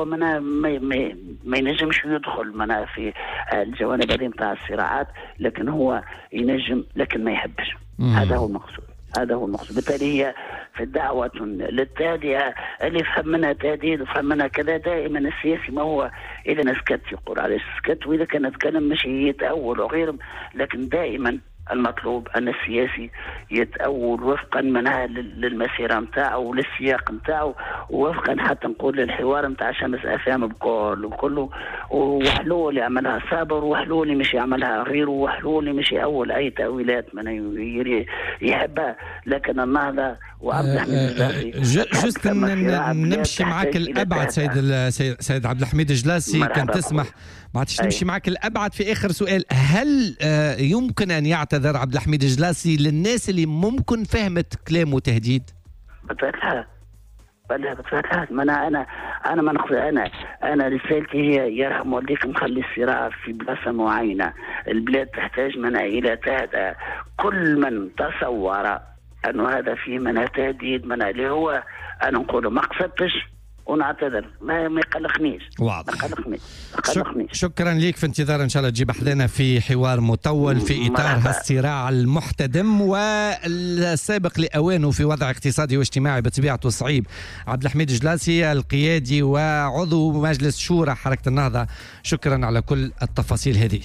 ما ينجمش يدخل في الجوانب هذه نتاع الصراعات، لكن هو ينجم لكن ما يحبش. هذا هو المقصود. هذا هو المقصود. بالتالي هي في الدعوة للتهدئة اللي يفهم منها تهديد ويفهم منها كذا. دائما السياسي ما هو إذا سكت يقول عليه سكت، وإذا كان يتكلم مش يتأول وغيره، لكن دائما المطلوب أن السياسي يتأول وفقا منها للمسيرة متاعه وللسياق متاعه، ووفقا حتى نقول للحوار متاع شمس أفهم بكله، وحلول يعملها صابر، وحلول مش يعملها غيره، وحلول مش يأول أي تأويلات من يحبها. لكن النهضة وعبد الحميد الجلاسي جست نمشي معك الأبعد سيد عبد الحميد الجلاسي، كان تسمح ما عادش نمشي معك الأبعد في آخر سؤال. هل يمكن أن يعتذر عبد الحميد الجلاسي للناس اللي ممكن فهمت كلامه تهديد؟ بطبيعة ما أنا ما نقصد. أنا رسالتي هي يرحم والديك مخلي الصراع في بلاصة معينة. البلاد تحتاج منها إلى تهدئة. كل من تصور أنه هذا فيه منها تهديد منها اللي هو أنا نقوله ما قصدتش ونعتذر، ما يقلقنيش. واضح. ما يقلقنيش. شكرا ليك، في انتظار ان شاء الله تجيب حدنا في حوار مطول في اطار هالصراع المحتدم والسابق لاوانه في وضع اقتصادي واجتماعي بطبيعته صعيب. عبد الحميد الجلاسي القيادي وعضو مجلس شورى حركة النهضة، شكرا على كل التفاصيل هذه.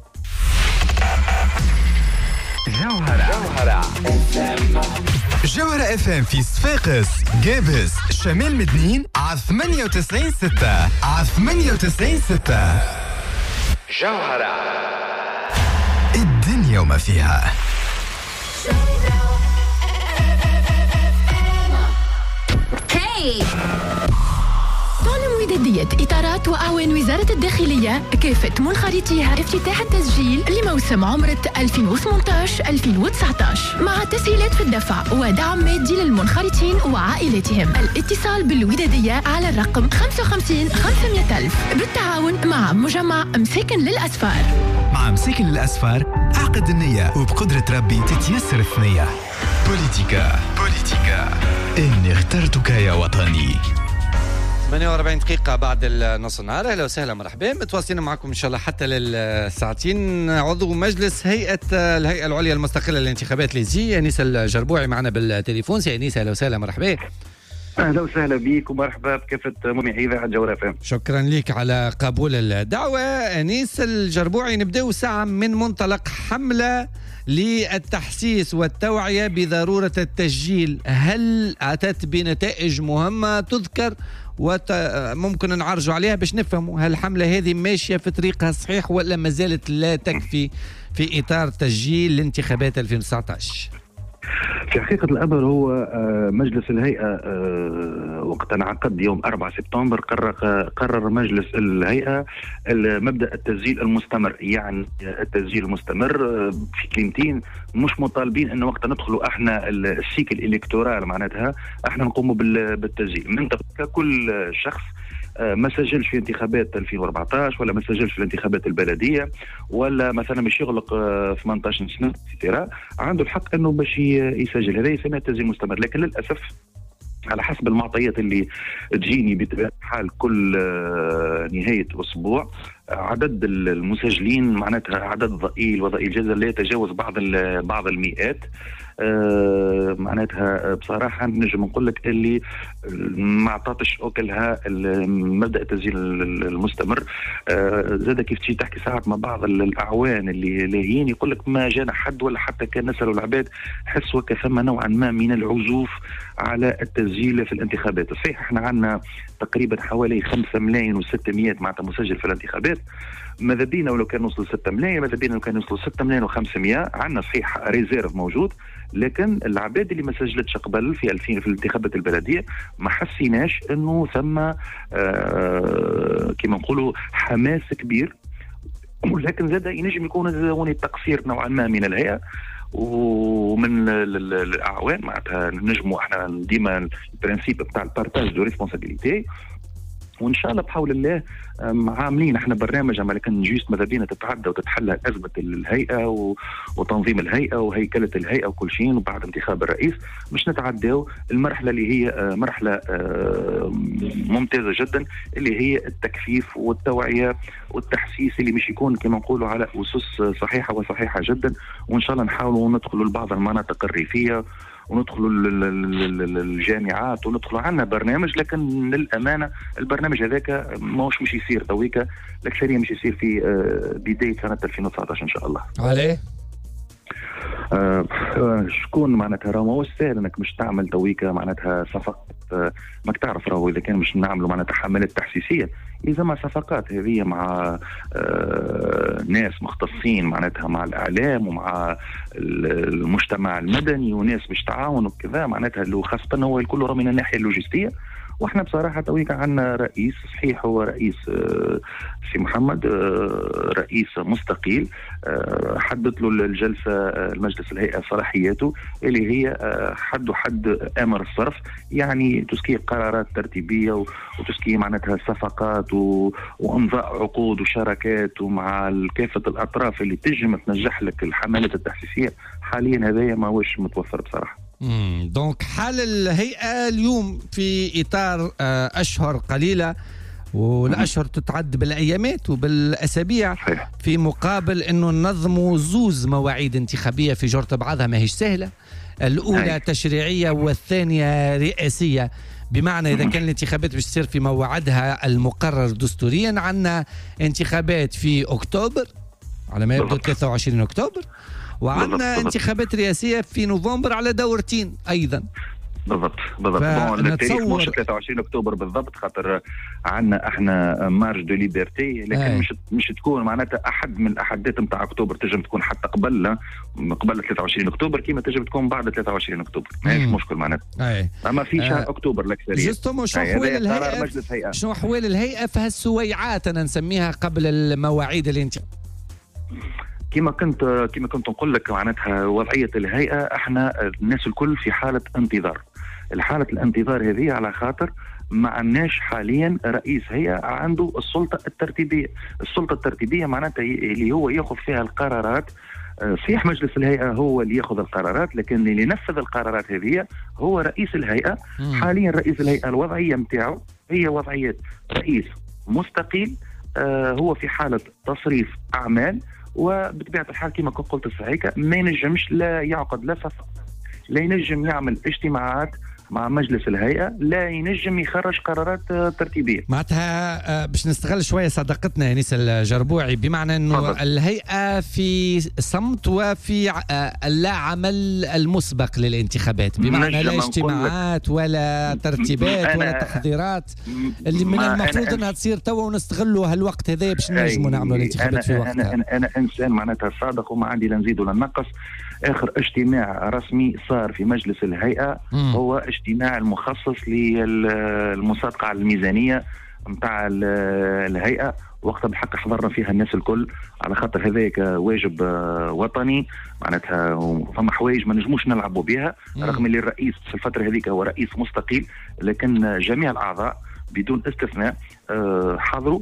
جوهرة اف ام في صفاقس، قابس، شمال مدنين على 98.6 على 98.6. جوهرة الدنيا وما فيها. هاي طالب ودادية إطارات وأعوان وزارة الداخلية كافة منخرطيها افتتاح التسجيل لموسم عمرة 2018-2019 مع تسهيلات في الدفع ودعم مادي للمنخرطين وعائلتهم. الاتصال بالودادية على الرقم 55 500 ألف بالتعاون مع مجمع مساكن للأسفار. مع مساكن للأسفار عقد النية وبقدرة ربي تتيسر الثنية. بوليتيكا إني اخترتك يا وطني. 48 دقيقة بعد النص النهار. أهلا وسهلا مرحبا، متواصلين معكم إن شاء الله حتى للساعتين. عضو مجلس الهيئة العليا المستقلة للانتخابات ليزي أنيس الجربوعي معنا بالتليفون. سي أنيس أهلا وسهلا مرحبا. اهلا وسهلا بك ومرحبا بكافه مستمعي اذاعه جوهرة اف ام. شكرا لك على قبول الدعوه. انيس الجربوعي، نبداو ساعه من منطلق حمله للتحسيس والتوعيه بضروره التسجيل. هل اتت بنتائج مهمه تذكر وممكن نعرجوا عليها باش نفهموا هل الحمله هذه ماشيه في طريقها الصحيح ولا ما زالت لا تكفي في اطار تسجيل الانتخابات 2019؟ في حقيقة الأمر هو مجلس الهيئة وقت انعقد يوم 4 سبتمبر قرر مجلس الهيئة مبدأ التسجيل المستمر. يعني التسجيل المستمر في كلمتين، مش مطالبين أن وقت ندخلوا احنا السيكل الإلكتورال معناتها احنا نقوموا بالتسجيل. من كل شخص ما سجلش في انتخابات 2014 ولا ما سجلش في الانتخابات البلديه ولا مثلا مش يغلق 18 سنه عنده الحق انه باش يسجل. هذا يسمى تسجيل مستمر. لكن للاسف على حسب المعطيات اللي تجيني بطبيعه الحال كل نهايه اسبوع عدد المسجلين معناتها عدد ضئيل وضئيل جدا لا يتجاوز بعض المئات. معناتها بصراحه نجم نقول لك اللي ما عطاتش اوكلها مبدا التسجيل المستمر. زاد كيف تجي تحكي ساعات مع بعض الاعوان اللي لاهيين يقول لك ما جانا حد ولا حتى كان نسالوا العباد، حس وكثم نوعا ما من العزوف على التسجيل في الانتخابات. صحيح احنا عندنا تقريبا حوالي 5 ملايين و600 معناتها مسجل في الانتخابات. ماذا بينا ولو كان نوصل 6 ملايين، ماذا بينا لو كان نوصل 6 ملايين و500. عندنا صحيح ريزيرف موجود، لكن العباد اللي ما سجلتش قبل في الانتخابات البلديه ما حسيناش انه ثم كما نقولوا حماس كبير. ولكن زاد ينجم يكون تقصير نوعا ما من الهيئه ومن الاعوان. معناتها نجموا احنا ديما البرانسيب بتاع البارتاج دو ريسبونسابيلتي، وان شاء الله بحول الله عاملين احنا برنامج عمل كان جيست ماذا بينا تتعدى وتتحل ازمه الهيئه وتنظيم الهيئه وهيكله الهيئه وكل شيء. وبعد انتخاب الرئيس مش نتعداو المرحله اللي هي مرحله ممتازه جدا اللي هي التكثيف والتوعيه والتحسيس اللي مش يكون كما نقولوا على اسس صحيحه وصحيحه جدا. وان شاء الله نحاولوا ندخلوا لبعض المناطق الريفيه وندخلوا الجامعات وندخلوا عنا برنامج، لكن للامانه البرنامج هذاك ماهوش مش يصير تويكا، الاكثريه مش يصير في بدايه سنه 2019 ان شاء الله. عليه شكون معناتها راهو ماهوش سهل انك مش تعمل تويكا معناتها صفقات، ماك تعرف راهو اذا كان مش نعملوا معناتها حملات تحسيسيه، اذا ما صفقات هذه مع ناس مختصين معناتها مع الاعلام ومع المجتمع المدني وناس باش تعاون وكذا معناتها اللي خاصه هو الكل راه من الناحيه اللوجستيه. واحنا بصراحه تويكا عندنا رئيس صحيح، هو رئيس سي محمد، رئيس مستقيل، حدد له الجلسه المجلس الهيئه صلاحياته اللي هي حد امر الصرف، يعني تسكي قرارات ترتيبيه وتسكي معناتها صفقات وامضاء عقود وشراكات ومع كافه الاطراف اللي تنجم تنجح لك الحملات التحسيسيه. حاليا هذايا ما هوش متوفر بصراحه. دونك حال الهيئة اليوم في إطار أشهر قليلة، والأشهر تتعد بالأيامات وبالأسابيع، في مقابل أنه ننظموا زوز مواعيد انتخابية في جرة بعضها ما هيش سهلة، الأولى تشريعية والثانية رئاسية، بمعنى إذا كان الانتخابات باش تصير في موعدها المقرر دستوريا، عندنا انتخابات في أكتوبر على ما يبدو 23 أكتوبر، وعندنا انتخابات رئاسية في نوفمبر على دورتين أيضا. بالضبط. التاريخ مش 23 أكتوبر بالضبط، خاطر عندنا احنا مارج دو ليبرتي، لكن مش تكون معناتها أحد من الأحداث نتاع أكتوبر، تنجم تكون حتى قبل 23 أكتوبر كيما تنجم تكون بعد 23 أكتوبر، ماهيش مشكل معناتها. أما في شهر أكتوبر الأكثرية. جوستومون شنو أحوال الهيئة في هالسويعات أنا نسميها قبل المواعيد الانتخابية؟ كما كنت نقول لك معناتها وضعيه الهيئه، احنا الناس الكل في حاله انتظار. الحاله الانتظار هذه على خاطر ما عندناش حاليا رئيس هيئه عنده السلطه الترتيبيه. السلطه الترتيبيه معناتها اللي هو ياخذ فيها القرارات. صحيح مجلس الهيئه هو اللي ياخذ القرارات، لكن اللي ينفذ القرارات هذه هو رئيس الهيئه. حاليا رئيس الهيئه الوضعيه نتاعو هي وضعيه رئيس مستقيل، هو في حاله تصريف اعمال، وبطبيعه الحال كما قلت السعيكه ما ينجمش لا يعقد لا صفقه، لا ينجم يعمل اجتماعات مع مجلس الهيئه، لا ينجم يخرج قرارات ترتيبيه. معناتها باش نستغل شويه صداقتنا انيس الجربوعي، بمعنى انه الهيئه في صمت وفي لا عمل المسبق للانتخابات، بمعنى لا اجتماعات ولا ترتيبات ولا تحضيرات اللي من المفروض انها تصير توا، ونستغلوا هالوقت هذا باش نجموا نعملوا الانتخابات في وقتها. أنا انسان معناتها صادق وما عندي لا نزيد ولا نقص. آخر اجتماع رسمي صار في مجلس الهيئة هو اجتماع المخصص للمصادقة على الميزانية متاع الهيئة، وقتها بالحق حضرنا فيها الناس الكل، على خاطر هذاك واجب وطني معناتها، فما حوايج ما نجموش نلعبوا بها، رغم اللي الرئيس في الفترة هذيك هو رئيس مستقيل، لكن جميع الأعضاء بدون استثناء حضروا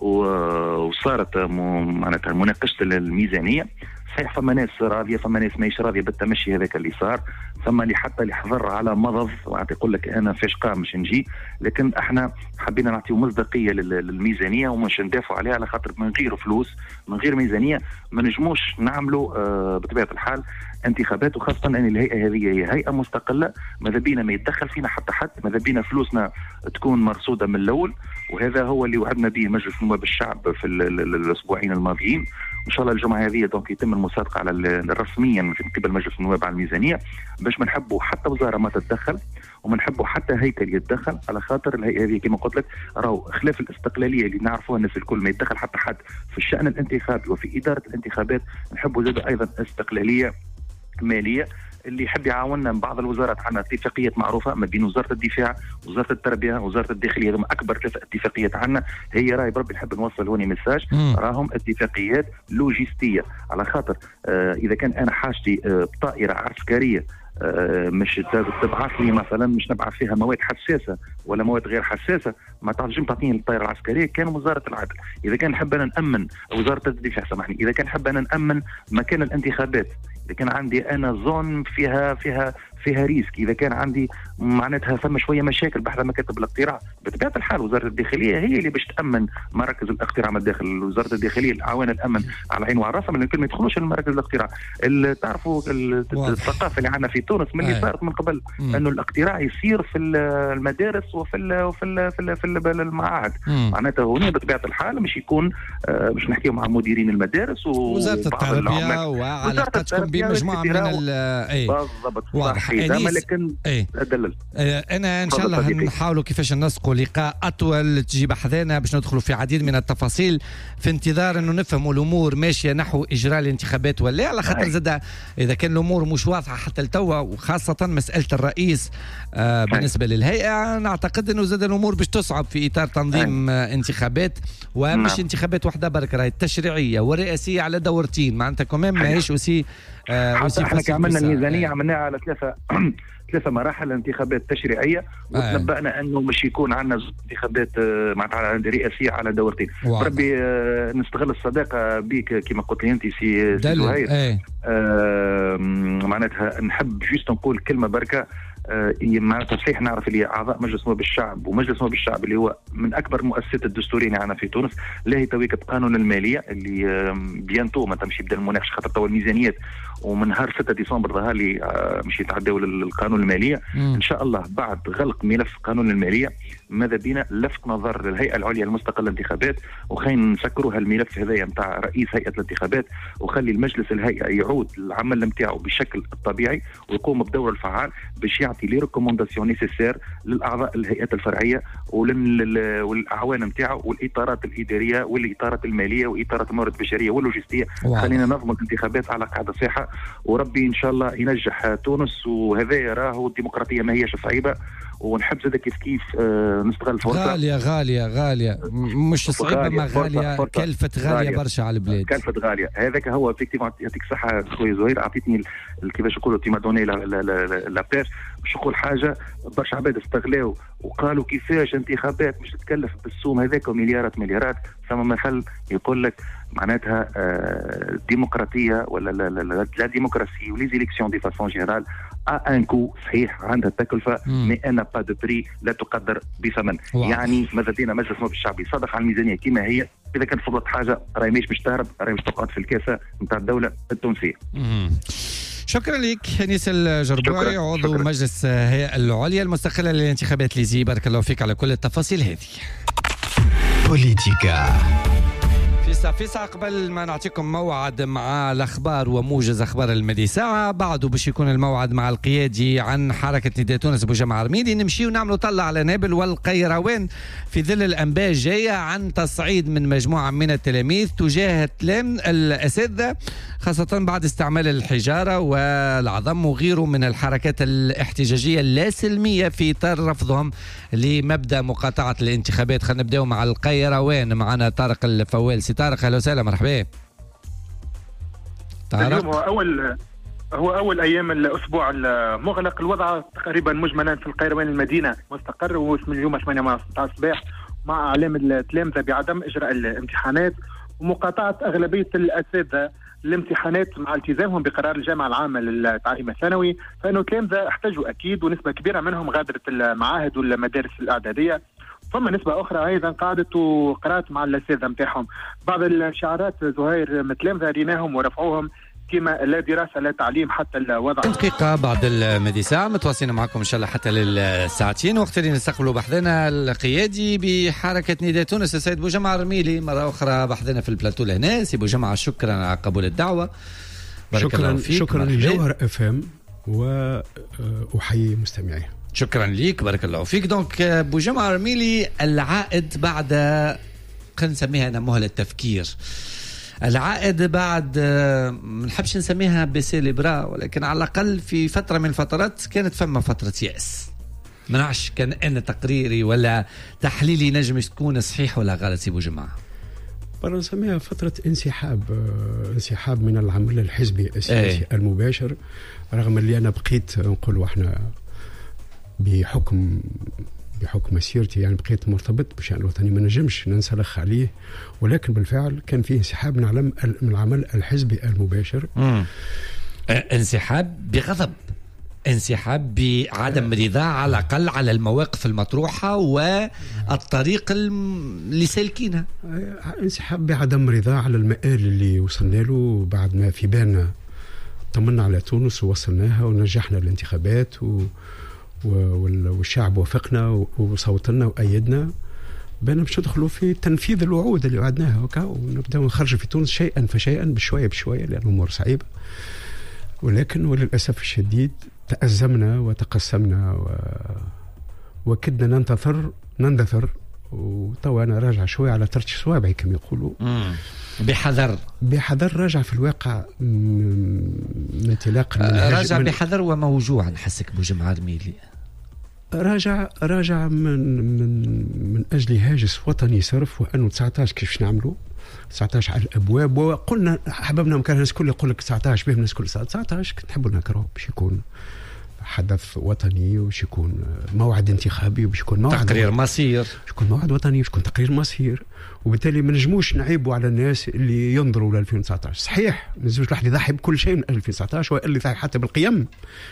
وصارت معناتها مناقشة الميزانية. صحيح فما ناس راضيه، فما ناس ماهيش راضيه بالتمشي هذاك اللي صار، ثم اللي حتى اللي حضر على مضض وقعد يقول لك انا فاش قام مش نجي، لكن احنا حبينا نعطيو مصداقيه للميزانيه ومش ندافعوا عليها، على خاطر من غير فلوس من غير ميزانيه ما نجموش نعملوا بطبيعه الحال انتخابات، وخاصه ان الهيئه هذه هي هيئه مستقله، ماذا بينا ما يتدخل فينا حتى حد، ماذا بينا فلوسنا تكون مرصوده من الاول، وهذا هو اللي وعدنا به مجلس نواب الشعب في الاسبوعين الماضيين. ان شاء الله الجمعه هذه دونك يتم المصادقه على رسميا من قبل مجلس النواب على الميزانيه، باش ما نحبوا حتى وزاره ما تتدخل وما نحبوا حتى هيكل يتدخل، على خاطر الهيئه هذه كما قلت لك راهو خلاف الاستقلاليه اللي نعرفوها الناس الكل، ما يتدخل حتى حد في الشان الانتخابي وفي اداره الانتخابات. نحبوا زاد ايضا استقلاليه ماليه، اللي يحب يعاوننا من بعض الوزارات. عندنا اتفاقيات معروفه ما بين وزاره الدفاع، وزاره التربيه، وزاره الداخليه، هذوما اكبر 3 اتفاقيات عندنا. هي راهي بربي نحب نوصل هوني ميساج، راهم اتفاقيات لوجستيه، على خاطر اذا كان انا حاجتي بطائره عسكريه مش تبعث لي مثلا مش نبعث فيها مواد حساسه ولا مواد غير حساسه، ما تنجم تعطيني الطائره العسكريه. كان وزاره العدل اذا كان نحب انا نامن، وزاره الدفاع سامحني، اذا كان نحب انا نامن مكان الانتخابات، اذا كان عندي انا زون فيها ريسك، اذا كان عندي معناتها ثم شويه مشاكل بحث مكاتب الاقتراع، بطبيعه الحال وزاره الداخليه هي اللي باش تامن مراكز الاقتراع من الداخل. وزاره الداخليه اعوان الامن على عين وعلى راسها، من ما يدخلوش المراكز الاقتراع. تعرفوا الثقافه اللي عندنا في تونس من اللي صارت من قبل انه الاقتراع يصير في المدارس وفي المعاهد. معناتها هنا بطبيعه الحال مش يكون باش نحكيو مع مديرين المدارس ووزاره التربيه وعلاقتكم بمجموعه من بالضبط واضح. لكن ادلل انا ان شاء الله نحاولوا كيفاش ننسقوا لقاء اطول تجيب حذانا باش ندخلوا في عديد من التفاصيل في انتظار انه نفهموا الامور ماشيه نحو اجراء الانتخابات ولا، على خاطر زاد اذا كان الامور مش واضحه حتى لتوا، وخاصه مساله الرئيس بالنسبه للهيئه، نعتقد انه زاد الامور باش تصعب في اطار تنظيم انتخابات، ومش انتخابات واحده برك، راهي التشريعيه والرئاسيه على دورتين، معناتها كمان ماهيش وسي حتى احنا عملنا الميزانيه عملناها على ثلاثة مراحل انتخابات تشريعية، وتنبأنا انه مش يكون عندنا انتخابات معناتها رئاسية على دورتين. ربي نستغل الصداقة بيك كما قلت لي انت سي زهير. معناتها نحب جوست نقول كلمة بركة. معناتها صحيح نعرف اللي اعضاء مجلس نواب الشعب، ومجلس نواب الشعب اللي هو من اكبر المؤسسات الدستوريه اللي عندنا في تونس، لاهي تويك قانون الماليه اللي بيانتو ما تمشي يبدا المناقشه خاطر تو الميزانيات، ومن نهار 6 ديسمبر ظهر لي مش يتعداو القانون الماليه. ان شاء الله بعد غلق ملف قانون الماليه ماذا بينا لفت نظر للهيئه العليا المستقله للانتخابات، وخلينا نسكروا هالملف هذايا نتاع رئيس هيئه الانتخابات، وخلي المجلس الهيئه يعود العمل نتاعو بشكل الطبيعي ويقوم بدوره الفعال باش يعطي لي ريكومونداسيون نيسيسير للاعضاء الهيئات الفرعيه والاعوان نتاعو والاطارات الاداريه والاطارات الماليه واطارات الموارد البشريه واللوجستيه. خلينا ننظم الانتخابات على قاعده صحيحه، وربي ان شاء الله ينجح تونس. وهذا راهو الديمقراطيه ما هيش صعيبه، ونحب زاد كيف نستغل الفرصه. غاليه مش صعيبه، ما غاليه كلفت غاليه برشا على البلاد، كلفت غاليه. هذاك هو فيكتيم. يعطيك الصحه خويا زهير، اعطيتني كيفاش نقولوا تيما دوني لا بير باش نقول حاجه. برشا عباد استغلاو وقالوا كيفاش انتخابات مش تتكلف بالسوم هذاك ومليارات. ثم مثل يقول لك معناتها الديمقراطيه ولا لا ديمقراسي ولي زيليكسيون دي فاسون جينيرال ان كو، صحيح عندها تكلفه مي انا با دو بري، لا تقدر بثمن. يعني ماذا بينا مجلس النواب الشعبي صدق على الميزانيه كما هي، اذا كانت فضلت حاجه راهي مش تهرب، راهي مش تقعد في الكاسه نتاع الدوله التونسيه. شكرا لك انيس الجربوعي، عضو مجلس الهيئه العليا المستقله للانتخابات ليزي. بارك الله فيك على كل التفاصيل هذه. بوليتيكا في ساعة قبل ما نعطيكم موعد مع الأخبار وموجز أخبار المدي ساعة، بعده باش يكون الموعد مع القيادي عن حركة نداء تونس بوجمع رميلي. نمشي ونعملوا طلع على نابل والقيروان في ظل الأنباء الجاية عن تصعيد من مجموعة من التلاميذ تجاه الأساتذة، خاصة بعد استعمال الحجارة والعظم وغيره من الحركات الاحتجاجية اللا سلمية في إطار رفضهم لمبدأ مقاطعة الانتخابات. خلينا نبداو مع القيروان، معنا طارق الفوال. سي طارق، اهلا وسهلا، مرحبا. اليوم هو اول ايام الاسبوع المغلق. الوضع تقريبا مجملا في القيروان المدينه مستقر، ومن اليوم 8 الصباح مع اعلام التلامذه بعدم اجراء الامتحانات ومقاطعه اغلبيه الاساتذه الامتحانات مع التزامهم بقرار الجامعه العامه للتعليم الثانوي. فانه التلامذه احتجوا اكيد، ونسبه كبيره منهم غادرت المعاهد والمدارس الاعداديه. ثم نسبة أخرى أيضا قعدت وقرأت مع الأساتذة متاعهم. بعض الشعارات زهير متلامذة ريناهم ورفعوهم كما لا دراسة لا تعليم حتى الوضع. دقيقة بعد المدي ساعة متواصلين معكم إن شاء الله حتى للساعتين، وقت اللي نستقبلوا بحثنا القيادي بحركة نداء تونس السيد بوجمع رميلي مرة أخرى بحثنا في البلاتو لهنا. سي بوجمع شكرا على قبول الدعوة. شكرا لجوهر FM وأحيي مستمعيه. شكرا ليك، بارك الله فيك. دونك بوجمع رميلي العائد بعد خلينا نسميها أنا مهلة تفكير، العائد بعد ما نحبش نسميها بسيليبرا، ولكن على الأقل في فترة من الفترات كانت فما فترة يأس. ما نعرفش كان أنا تقريري ولا تحليلي نجم تكون صحيح ولا غلط. سي بوجمع نسميها فترة انسحاب من العمل الحزبي السياسي المباشر، رغم اللي أنا بقيت نقول احنا بحكم مسيرتي يعني بقيت مرتبط بالشأن الوطني، ما نجمش ننسلخ عليه، ولكن بالفعل كان فيه انسحاب من العمل الحزبي المباشر. انسحاب بغضب انسحاب بعدم رضا على الأقل على المواقف المطروحة والطريق اللي سالكينها. انسحاب بعدم رضا على المآل اللي وصلنا له بعد ما في بالنا طمنا على تونس ووصلناها ونجحنا الانتخابات والشعب وافقنا وصوتنا وأيدنا. بنا باش ندخلوا في تنفيذ الوعود اللي وعدناها ونبداو نخرجوا في تونس شيئا فشيئا بشوية بشوية، لأن الأمور صعيبة. ولكن وللأسف الشديد تأزمنا وتقسمنا وكدنا نندثر وتوا أنا راجع شوية على ترتش صوابعي كما يقولوا. بحذر راجع في الواقع من انطلاق راجع بحذر وموجوع. نحسك بوجمع رميلي راجع من أجل هاجس وطني صرف، وأنه 19 كيفاش نعملوا 19 على الأبواب. وقلنا حببنا مكان الناس كل يقول لك 19 بهم الناس كل 19 كنت نحبوا نكرهوا باش يكون حدث وطني وش يكون موعد انتخابي وش يكون موعد تقرير مصير، وش يكون موعد وطني وش يكون تقرير مصير. وبالتالي ما نجموش نعيبوا على الناس اللي ينظروا ل 2019. صحيح ما نجموش الواحد يضحي بكل شيء من 2019 واللي يضحي حتى بالقيم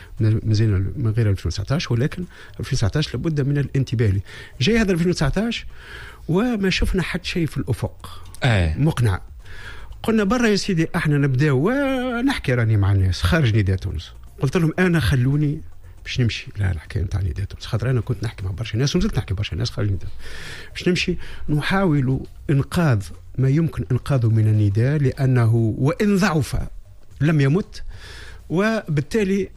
من غير 2019، ولكن 2019 لابد من الانتباه له. جاي هذا 2019 وما شفنا حد شيء في الأفق مقنع. قلنا برا يا سيدي احنا نبداو ونحكي راني مع الناس خارج نداء تونس. قلت لهم انا خلوني باش نمشي لا الحكايه نتاع نداء تونس، خاطر انا كنت نحكي مع برشا ناس وزلت نحكي برشا ناس خارج النداء، باش نمشي نحاول انقاذ ما يمكن انقاذه من النداء، لانه وان ضعف لم يمت. وبالتالي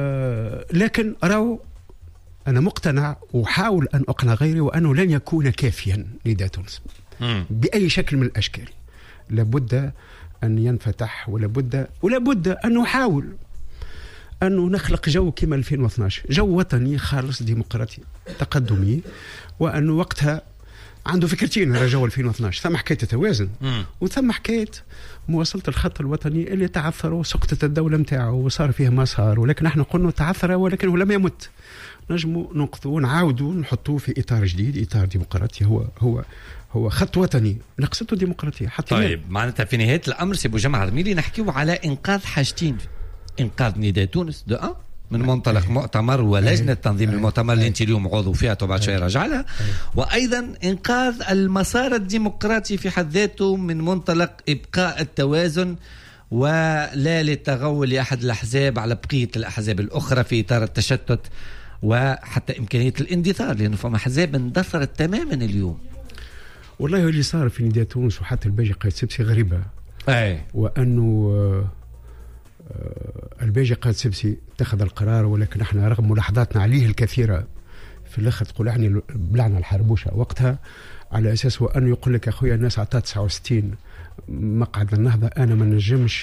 لكن راو انا مقتنع وحاول ان اقنع غيري وانه لن يكون كافيا نداء تونس باي شكل من الاشكال. لابد ان ينفتح ولابد ان نحاول أنه نخلق جو كما 2012، جو وطني خالص ديمقراطي تقدمي، وأنه وقتها عنده فكرتين على جو 2012. ثم حكاية التوازن وثم حكاية مواصلة الخط الوطني اللي تعثر وسقطت الدولة متاعه وصار فيها ما صار، ولكن احنا قلنا تعثر ولكنه لم يمت. نجموا ننقذوا ونعاودوا نحطوه في إطار جديد، إطار ديمقراطي هو خط وطني نقصته ديمقراطية. طيب معناتها في نهاية الأمر سي بوجمع رميلي نحكيو على إنقاذ حاجتين: إنقاذ نداء تونس من منطلق مؤتمر ولجنة تنظيم المؤتمر اللي انت اليوم عضو فيها طبعا شوية راجع لها، وأيضا إنقاذ المسار الديمقراطي في حد ذاته من منطلق إبقاء التوازن ولا للتغول لأحد الأحزاب على بقية الأحزاب الأخرى في إطار التشتت وحتى إمكانية الاندثار، لأنه فما أحزاب اندثرت تماما اليوم. والله اللي صار في نداء تونس وحتى الباجي قائد سبسي غريبة. وأنه الباجي قائد سبسي اتخذ القرار، ولكن احنا رغم ملاحظاتنا عليه الكثيرة في الاخر تقول احنا بلعنا الحربوشة وقتها، على اساس وانه يقول لك اخويا الناس عطات 69 مقعد النهضة، انا ما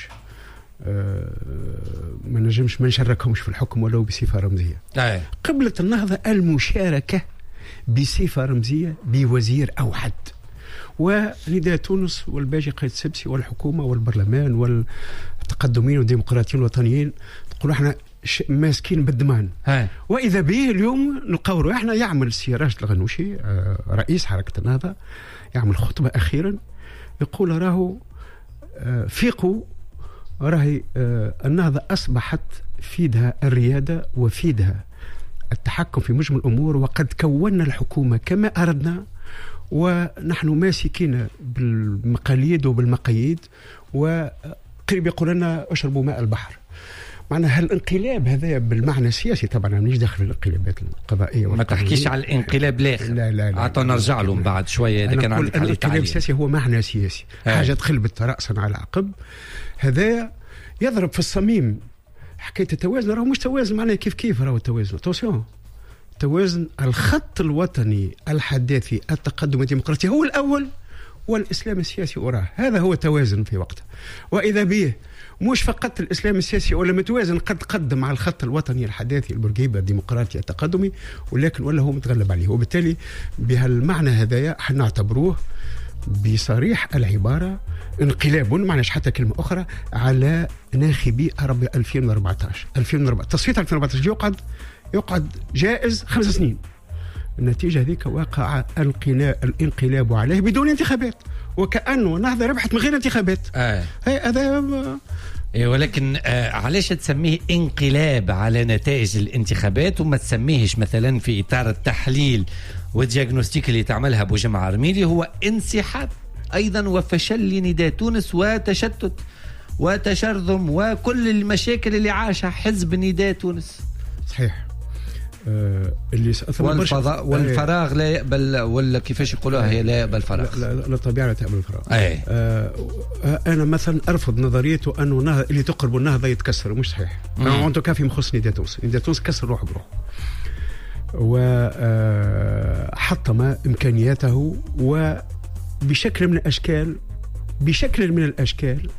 نجمش ما نشاركهمش في الحكم ولو بصفة رمزية. قبلت النهضة المشاركة بصفة رمزية بوزير او حد، ونداء تونس والباجي قائد سبسي والحكومة والبرلمان والتقدمين والديمقراطيين الوطنيين تقولوا احنا ماسكين بالضمان. واذا به اليوم نلقاو احنا يعمل السي راشد الغنوشي رئيس حركة النهضة يعمل خطبة اخيرا يقول راهو فيقوا، راهي النهضة اصبحت فيدها الريادة وفيدها التحكم في مجمل الامور، وقد كونا الحكومة كما اردنا، ونحن ماسكين بالمقاليد وبالمقاييد، وقريب يقول لنا اشربوا ماء البحر. معناها الانقلاب هذا بالمعنى السياسي، طبعا انا مش داخل الانقلابات القضائيه ما تحكيش على الانقلاب لاخر. لا عطوا نرجع له من بعد شويه اذا كان عندك الانقلاب السياسي هو معنى سياسي، حاجه تخلبت راسا على عقب، هذا يضرب في الصميم. حكايه التوازن راهو مش توازن معناه كيف راهو التوازن، اتونسيون، توازن الخط الوطني الحداثي التقدم الديمقراطي هو الأول والإسلام السياسي وراه، هذا هو توازن في وقته. وإذا به مش فقط الإسلام السياسي ولا متوازن قد قدم على الخط الوطني الحداثي البرجيبة الديمقراطي التقدمي، ولكن ولا هو متغلب عليه. وبالتالي بهالمعنى هذايا حنعتبروه بصريح العبارة انقلاب، معناش حتى كلمة أخرى، على ناخبي 2014. تصفية 2014 يقعد جائز 5 سنين. النتيجة هذيك وقع الانقلاب عليه بدون انتخابات، وكأنه النهضة ربحت من غير انتخابات. هذا ولكن علاش تسميه انقلاب على نتائج الانتخابات وما تسميهش مثلا في إطار التحليل والدياغنوستيك اللي تعملها أبو جمعة رميلي هو انسحاب أيضا وفشل لنداء تونس وتشتت وتشرذم وكل المشاكل اللي عاشها حزب نداء تونس. صحيح. اللي والفراغ لا يقبل، ولا كيفاش يقولوها هي لا يقبل فراغ. لا طبيعة لا تقبل الفراغ. أنا مثلا أرفض نظريته أنه اللي تقرب النهضة يتكسر، مش صحيح. أنا أنتو كافي مخص نداء تونس، نداء تونس كسر روحه بروحه وحطم إمكانياته وبشكل من الأشكال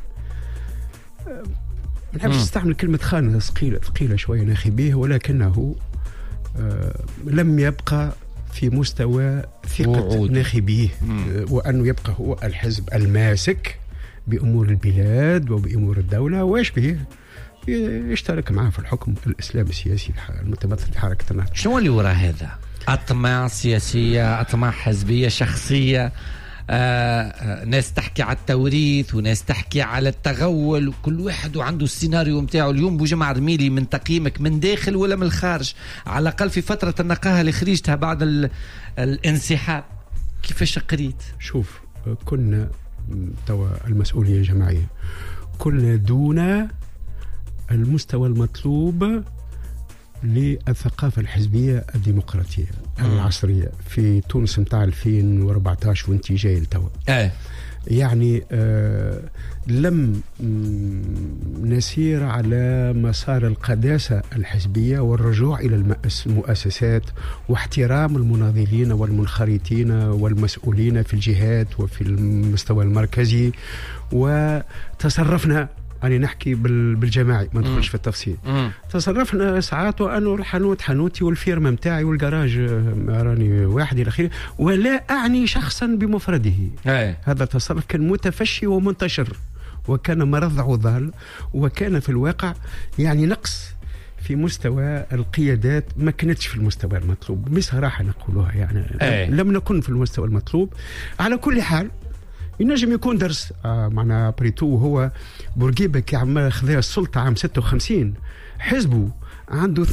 ما نحبش نستعمل كلمة خانة ثقيلة شوية ناخبيه، ولكنه لم يبقى في مستوى ثقة ناخبيه، وأنه يبقى هو الحزب الماسك بأمور البلاد وبأمور الدولة ويشبه يشترك معه في الحكم الإسلامي السياسي المتمثل في حركة النهضة. شنو اللي وراء هذا؟ أطماع سياسية، أطماع حزبية، شخصية، ناس تحكي على التوريث وناس تحكي على التغول، وكل واحد وعنده السيناريو متاعه. اليوم بو جمعة رميلي من تقييمك من داخل ولا من الخارج، على الأقل في فترة النقاهة اللي خرجتها بعد الانسحاب، كيفاش قريت؟ شوف، كنا توا المسؤولية الجماعية كنا دون المستوى المطلوب للثقافة الحزبية الديمقراطية العصرية في تونس متاع 2014 وانتي جاي لتوا. يعني لم نسير على مسار القداسة الحزبية والرجوع إلى المؤسسات واحترام المناضلين والمنخرطين والمسؤولين في الجهات وفي المستوى المركزي، وتصرفنا أنا نحكي بالجماعي ما ندخلش في التفصيل. تصرفنا ساعات وأنه الحانوت حانوتي والفيرما متاعي والجراج راني واحد إلى آخره، ولا أعني شخصا بمفرده. هذا التصرف كان متفشي ومنتشر وكان مرض عضال، وكان في الواقع يعني نقص في مستوى القيادات، ما كانتش في المستوى المطلوب بصراحة نقولها، يعني لم نكن في المستوى المطلوب. على كل حال ينجم يكون درس معنا بريتو. هو بورقيبة كي عم خذا السلطة عام 56 حزبه عنده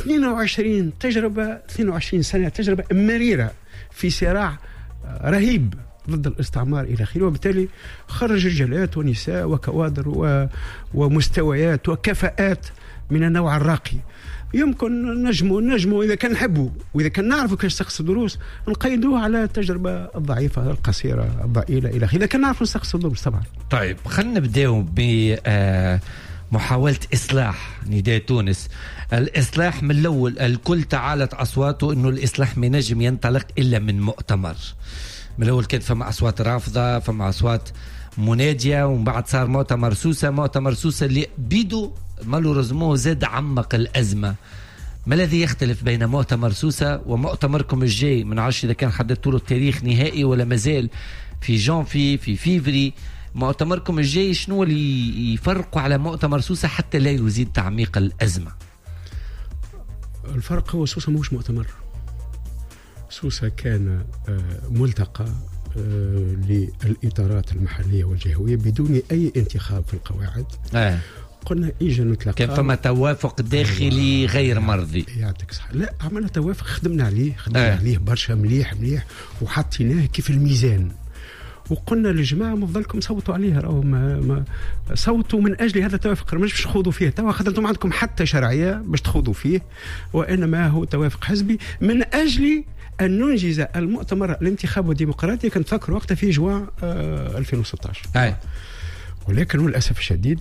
22 سنة تجربة مريرة في صراع رهيب ضد الاستعمار إلى آخره، وبالتالي خرج رجالات ونساء وكوادر ومستويات وكفاءات من النوع الراقي. يمكن نجموا إذا كان نحبوا وإذا كان نعرفوا كيف نستخلص الدروس نقيدوه على التجربة الضعيفة القصيرة الضئيلة إلى آخره، إذا كان نعرفوا نستخلص الدروس طبعا. طيب خلينا نبداو بمحاولة إصلاح نداء تونس. الإصلاح من الأول الكل تعالت أصواته إنه الإصلاح ما نجم ينطلق إلا من مؤتمر. من الأول كانت فما أصوات رافضة، فما أصوات منادية، ومن بعد صار مؤتمر سوسة اللي بيدو مالوريزمون زاد عمق الأزمة. ما الذي يختلف بين مؤتمر سوسة ومؤتمركم الجاي؟ من عارفش إذا كان حددتوا له التاريخ نهائي ولا مازال في جانفي في فيفري. مؤتمركم الجاي شنو اللي يفرقوا على مؤتمر سوسة حتى لا يزيد تعميق الأزمة؟ الفرق هو سوسة موش مؤتمر. سوسة كان ملتقى للإطارات المحلية والجهوية بدون أي انتخاب في القواعد. قلنا إيجا نتلقى، كان فما توافق داخلي غير مرضي. يعطيك صح. لا، عملنا توافق، خدمنا عليه برشا مليح وحطيناه كيف الميزان، وقلنا للجماعة مفضلكم صوتوا عليه، راهو ما صوتوا من أجل هذا التوافق، مش باش تخوضوا فيه توا، خاطر عندكم حتى شرعية باش تخوضوا فيه، وإنما هو توافق حزبي من أجل أن ننجز المؤتمر الانتخابي الديمقراطي. كنت فاكر وقتها في جوان 2016. ولكن للأسف الشديد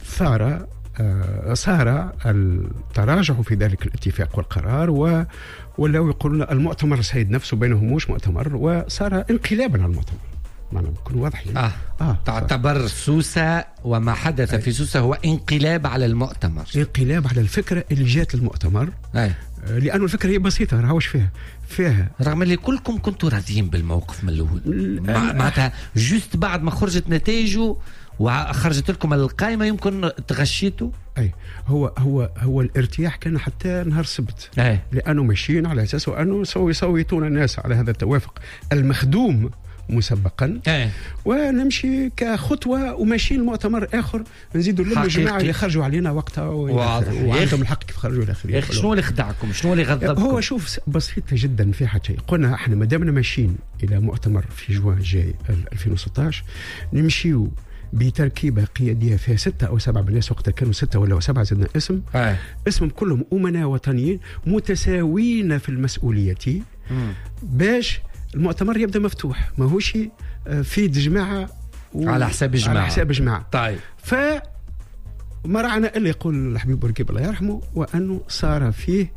صار التراجع في ذلك الاتفاق والقرار، ولو يقولون المؤتمر السيد نفسه بينهم مش مؤتمر، وصار انقلابا على المؤتمر. معنا نكون واضحين. تعتبر سوسة وما حدث في سوسة هو انقلاب على المؤتمر، انقلاب على الفكرة اللي جات للمؤتمر. لأنه الفكرة هي بسيطة، راهوش فيها رغم اللي كلكم كنتوا راضيين بالموقف من الأول. معناتها جست بعد ما خرجت نتائجه وخرجت لكم القائمة يمكن تغشيتوا. هو الارتياح كان حتى نهار السبت، لأنه ماشيين على أساس أنه يصوتون الناس على هذا التوافق المخدوم مسبقا ونمشي كخطوه وماشيين المؤتمر اخر نزيدوا لهم الجماعه اللي خرجوا علينا وقتها وعندهم الحق كيف خرجوا الى اخره. شنو اللي خدعكم؟ شنو اللي غضبكم؟ هو شوف بسيطه جدا في حاجه قلنا احنا ما دامنا ماشيين الى مؤتمر في جوان الجاي 2016 نمشيو بتركيبه قياديه فيها 6 أو 7 ناس، وقتها كانوا 6 ولا 7 زدنا اسمهم كلهم امناء وطنيين متساويين في المسؤوليه باش المؤتمر يبدا مفتوح، ماهوش في جماعه على حساب جماعه. طيب ما رعنا الا يقول الحبيب بورقيب الله يرحمه، وانه صار فيه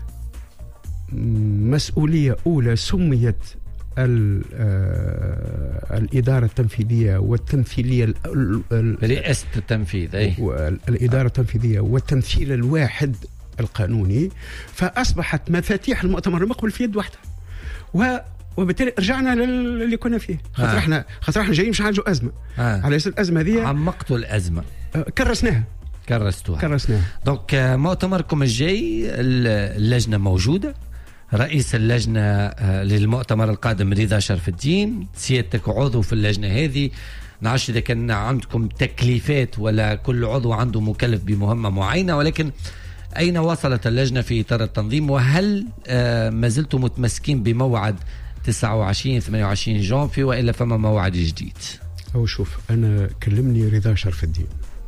مسؤوليه اولى سميت الإدارة التنفيذية والتمثيلية رئاسة التنفيذ الإدارة التنفيذية والتمثيل الواحد القانوني، فأصبحت مفاتيح المؤتمر المقبل في يد واحدة، وبالتالي رجعنا للي كنا فيه. خاطر احنا جايين مش نعالجوا أزمة على أساس الأزمة ذي عمقتوا الأزمة كرسناها. دونك مؤتمركم الجاي اللجنة موجودة، رئيس اللجنة للمؤتمر القادم رضا شرف الدين، سيادتك عضو في اللجنة هذه، نعرفش إذا كان عندكم تكليفات ولا كل عضو عنده مكلف بمهمة معينة، ولكن أين وصلت اللجنة في إطار التنظيم؟ وهل ما زلتم متمسكين بموعد 29-28 جانفي وإلا فما موعد جديد؟ أو شوف أنا كلمني رضا شرف الدين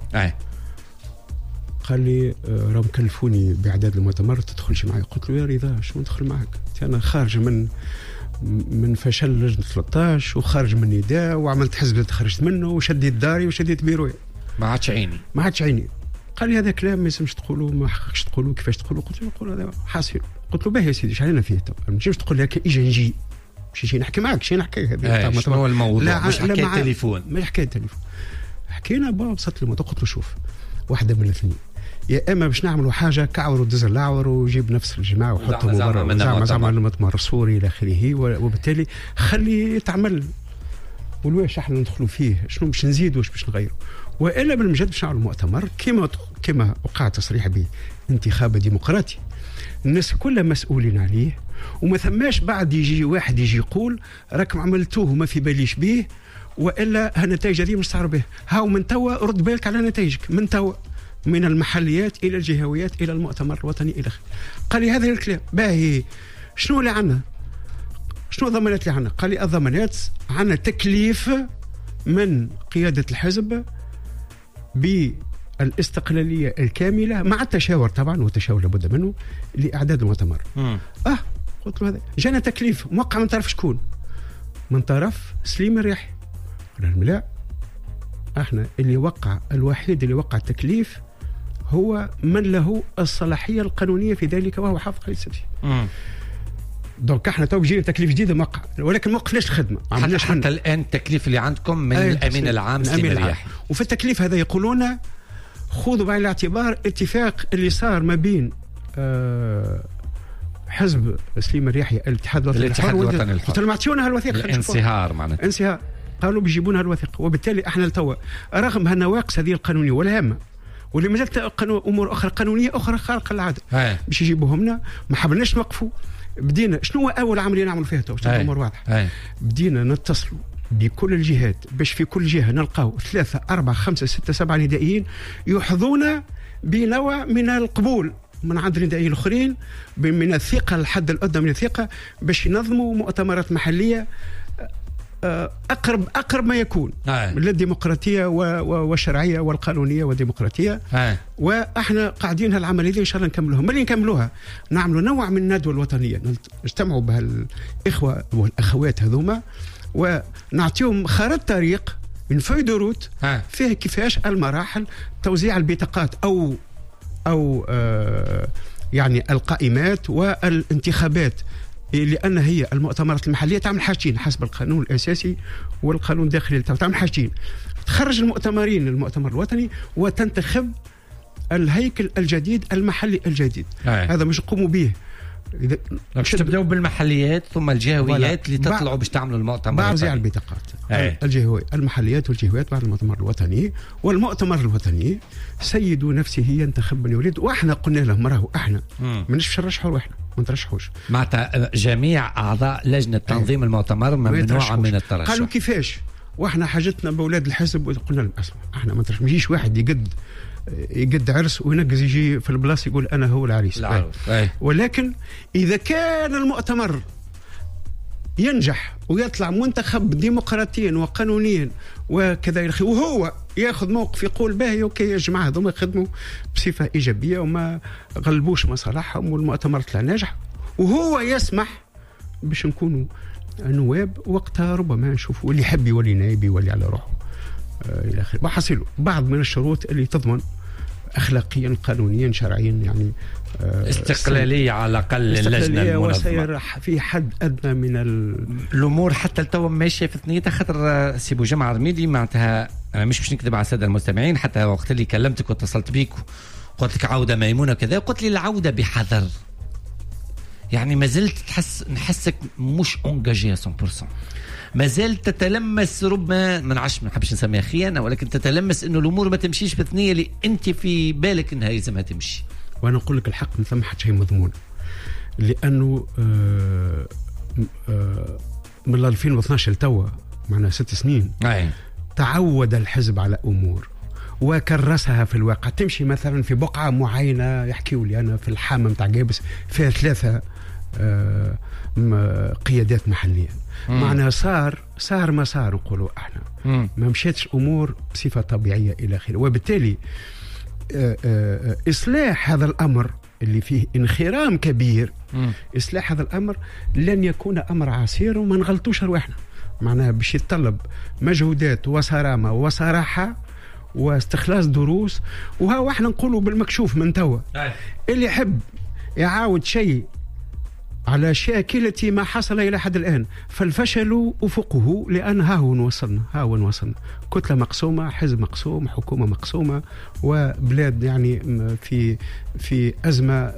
قال لي راهم كلفوني باعداد المؤتمر تدخلش معي. قلت له يا رضا شنو ندخل معك؟ انا خارج من فشل لجنه 13 وخارج من نداء وعملت حزب تخرجت منه وشديت داري وشديت بيروي، ما عادش عيني. قال لي هذا كلام ما يسمش تقولوا، ما حقكش تقولوا، كيفاش تقولوا؟ قلت له نقول هذا حاصل. قلت له باهي يا سيدي شحال فيه تو، ما تجيش تقول لك نجي مش نحكي معك، شي نحكي هذا شنو هو الموضوع؟ مش حكايه تليفون، مش حكايه تليفون، حكينا ببساطه الموضوع. قلت له شوف واحده من الاثنين، يا اما باش نعملوا حاجه كعور ودز الاعور وجيب نفس الجماعه وحطهم برا زعما المؤتمر السوري الى اخره، وبالتالي خلي يتعمل والواش احنا ندخلوا فيه شنو باش نزيدوا واش باش نغيروا، والا بالمجد باش نعملوا المؤتمر كما وقع تصريح به انتخاب ديمقراطي الناس كلها مسؤولين عليه، وما ثماش بعد يجي واحد يجي يقول راكم عملتوه وما في باليش به والا هالنتائج هذه مش صار به. هاو من توا رد بالك على نتائجك من توا، من المحليات الى الجهويات الى المؤتمر الوطني الى اخره. قال لي هذا الكلام باهي، شنو اللي عندنا؟ شنو الضمانات اللي عندنا؟ قال لي الضمانات عندنا تكليف من قياده الحزب بالاستقلاليه الكامله مع التشاور طبعا، والتشاور لابد منه لاعداد المؤتمر. قلت له هذا جانا تكليف موقع من طرف شكون؟ من طرف سليم الرياحي. قال لهم لا، احنا الوحيد اللي وقع التكليف هو من له الصلاحيه القانونيه في ذلك وهو حافظ قيد السبسي. دونك احنا تو جينا تكليف جديد موقع، ولكن ما وقفناش الخدمه. حتى الان التكليف اللي عندكم من الامين العام سليم الرياحي، وفي التكليف هذا يقولون خذوا بعين الاعتبار اتفاق اللي صار ما بين حزب سليم الرياحي الاتحاد الوطني الحر. قلت لهم اعطيونا هالوثيقه الانصهار معناتها انصهار، قالوا بيجيبونها الوثيقه. وبالتالي احنا لتوا رغم هالنواقص هذه القانونيه والهامه واللي مازالت امور اخرى قانونيه اخرى خارقه للعاده باش يجيبوهم لنا، ما حبلناش نوقفوا. بدينا شنو اول عمليه نعملوا فيها تو؟ الامور واضحه. بدينا نتصلوا بكل الجهات باش في كل جهه نلقاو 3 4 5 6 7 ندائيين يحظون بنوع من القبول من عند الندائيين الاخرين، من الثقه الحد الادنى من الثقه باش ينظموا مؤتمرات محليه اقرب ما يكون للديمقراطيه والشرعيه والقانونيه والديمقراطيه. واحنا قاعدين هالعمليه دي ان شاء الله نكملوها. ملي نكملوها نعملوا نوع من الندوه الوطنيه، نجتمعوا بهالاخوه والاخوات هذوما ونعطيهم خارطه طريق من فوي دو روت فيه كيفاش المراحل، توزيع البطاقات او يعني القائمات والانتخابات، لأن هي المؤتمرات المحلية تعمل حاجتين حسب القانون الأساسي والقانون الداخلي، تعمل حاجتين: تخرج المؤتمر الوطني وتنتخب الهيكل الجديد المحلي الجديد. هذا مش نقوموا به، باش تبداو بالمحليات ثم الجهويات اللي تطلعوا باش تعملوا المؤتمر بعد توزيع البطاقات. المحليات والجهويات بعد المؤتمر الوطني. والمؤتمر الوطني سيد نفسه ينتخب من يريد. واحنا قلنا لهم راهو احنا ماناش باش نرشحوا روحنا، ما نترشحوش. معناتها جميع اعضاء لجنه تنظيم المؤتمر ممنوعه من الترشح. قالوا كيفاش؟ واحنا حاجتنا باولاد الحزب، وقلنا لهم اسمع احنا ما يجيش واحد يقد عرس وينقز يجي في البلاصه يقول انا هو العريس. ولكن اذا كان المؤتمر ينجح ويطلع منتخب ديمقراطيا وقانونيا وكذا، وهو ياخذ موقف يقول باهي اوكي يا جماعه هذوما يخدموا بصفه ايجابيه وما غلبوش مصالحهم والمؤتمر طلع ناجح، وهو يسمح باش نكونوا نواب، وقتها ربما نشوفوا اللي يحب يولي نائب يولي على روحه الى اخره. وحصلوا بعض من الشروط اللي تضمن اخلاقيا قانونيا شرعيا يعني استقلاليه على الاقل اللجنه المنظمه، وسير في حد ادنى من الامور حتى التو ماشيه في ثنيتها. خاطر سي بوجمع رميدي معناتها انا مش باش نكذب على الساده المستمعين، حتى وقت اللي كلمتك واتصلت بيك وقلت لك عوده ميمونه كذا، قلت لي العوده بحذر، يعني ما زلت نحسك مش انجاجي 100%، ما زلت تتلمس، ربما ما نحبش نسميها خيانه، ولكن تتلمس انه الامور ما تمشيش بالثنيه اللي انت في بالك انها لازمها تمشي. وانا نقول لك الحق ما ثم حتى شيء مضمون، لانه من 2012 لتوا معنا 6 سنين تعود الحزب على امور وكرسها في الواقع. تمشي مثلا في بقعه معينه، يحكيوا لي انا في الحامه متاع قابس فيها 3 قيادات محليه، معناها صار ما صار نقولوا احنا ما مشيتش امور بصفه طبيعيه الى اخره. وبالتالي اصلاح هذا الامر اللي فيه انخرام كبير، اصلاح هذا الامر لن يكون امر عسير، وما نغلطوش رواحنا، معناها باش يتطلب مجهودات وصرامه وصراحه واستخلاص دروس. وها احنا نقولوا بالمكشوف من توا اللي يحب يعاود شيء على شاكلة ما حصل إلى حد الآن فالفشل أفقه، لأن ها هو وصلنا كتلة مقسومة، حزب مقسوم، حكومة مقسومة، وبلاد يعني في أزمة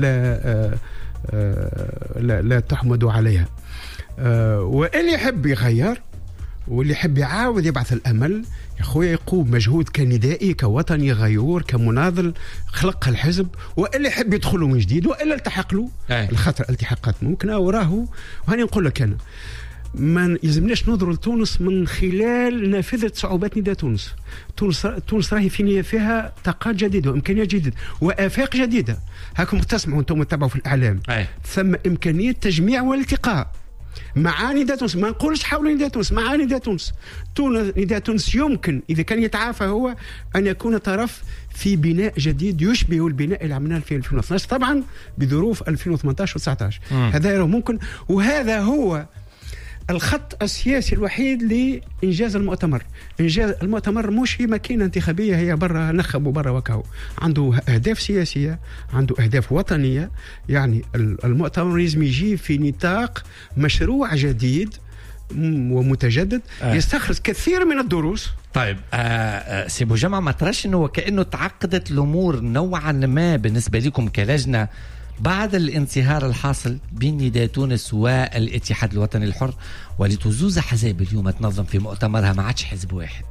لا تحمد عليها. واللي يحب يغير واللي يحب يعاود يبعث الأمل يا خويا يقوم مجهود كندائي كوطني غيور كمناضل خلق الحزب، واللي يحب يدخلوا من جديد والا التحق له الخطر التحاقات ممكنه. وراهو وهاني نقول لك انا ما يلزمناش ننظروا لتونس من خلال نافذه صعوبات نداء تونس. تونس راهي فيها طاقات جديده وامكانيات جديده وافاق جديده. هاكم تسمعوا انتم تتابعوا في الاعلام ثم امكانيه تجميع والالتقاء مع نداء تونس. ما نقولش حول نداء تونس، مع نداء تونس. نداء تونس يمكن إذا كان يتعافى هو أن يكون طرف في بناء جديد يشبه البناء اللي عملناه في 2012 طبعا بظروف 2018 و19. هذا ممكن، وهذا هو الخط السياسي الوحيد لإنجاز المؤتمر. إنجاز المؤتمر مش في ماكينة انتخابية هي برا نخب وبرا وكاو، عنده أهداف سياسية، عنده أهداف وطنية. يعني المؤتمر لازم يجي في نطاق مشروع جديد ومتجدد يستخرج كثير من الدروس. طيب سي بوجمع، ما تراش انه كأنه تعقدت الأمور نوعا ما بالنسبة لكم كلجنة بعد الانصهار الحاصل بين نداء تونس والاتحاد الوطني الحر، ولتزوز أحزاب اليوم تنظم في مؤتمرها ما عادش حزب واحد؟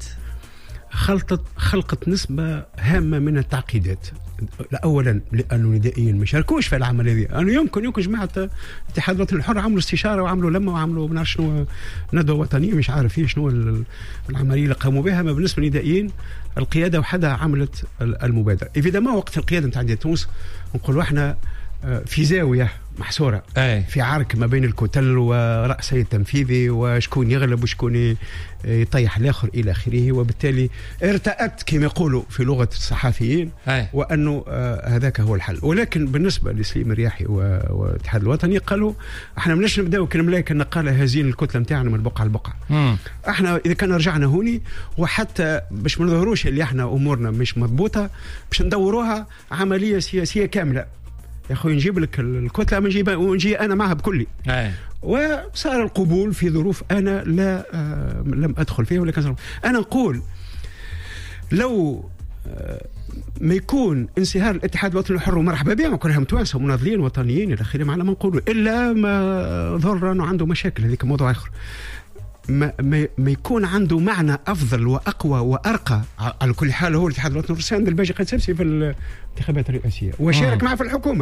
خلقت نسبة هامة من التعقيدات. أولا لأنه ندائيا ما شاركوش في العمل هذه. أنا يمكن جماعة الاتحاد الوطني الحر عملوا استشارة وعملوا لما وعملوا ما نعرف شنو ندوة وطنية، مش عارف شنو العملية اللي قاموا بها. ما بالنسبة للندائيين القيادة وحدها عملت المبادرة. إذا ما وقت القيادة نتاع نداء تونس نقولوا احنا في زاوية محصورة في عرك ما بين الكتل ورأسي التنفيذي وشكون يغلب وشكون يطيح الآخر إلى آخره. وبالتالي ارتأت كما يقولوا في لغة الصحفيين وأنه هذاك هو الحل. ولكن بالنسبة لسليم الرياحي والاتحاد الوطني قالوا احنا مناش نبداو كالملاك نقال هزين الكتلة متاعنا من بقعة لبقعة. احنا إذا كان رجعنا هوني وحتى باش ما نظهروش اللي احنا أمورنا مش مضبوطة باش ندوروها عملية سياسية كاملة. يا أخوي نجيب لك الكتلة ونجي أنا معها بكلي. وصار القبول في ظروف أنا لم أدخل فيها. ولكن أنا نقول لو ما يكون انصهار الاتحاد الوطني الحر ومرحبا بهم كلهم توانسة ومناضلين وطنيين إلى آخره معنا ما نقولوا إلا ما ظهر أنه عنده مشاكل، هذيك موضوع آخر. ما يكون عنده معنى أفضل وأقوى وأرقى. على كل حال هو الاتحاد الوطني الحر عند الباجي قد سبسي في الانتخابات الرئاسية وشارك معه في الحكومة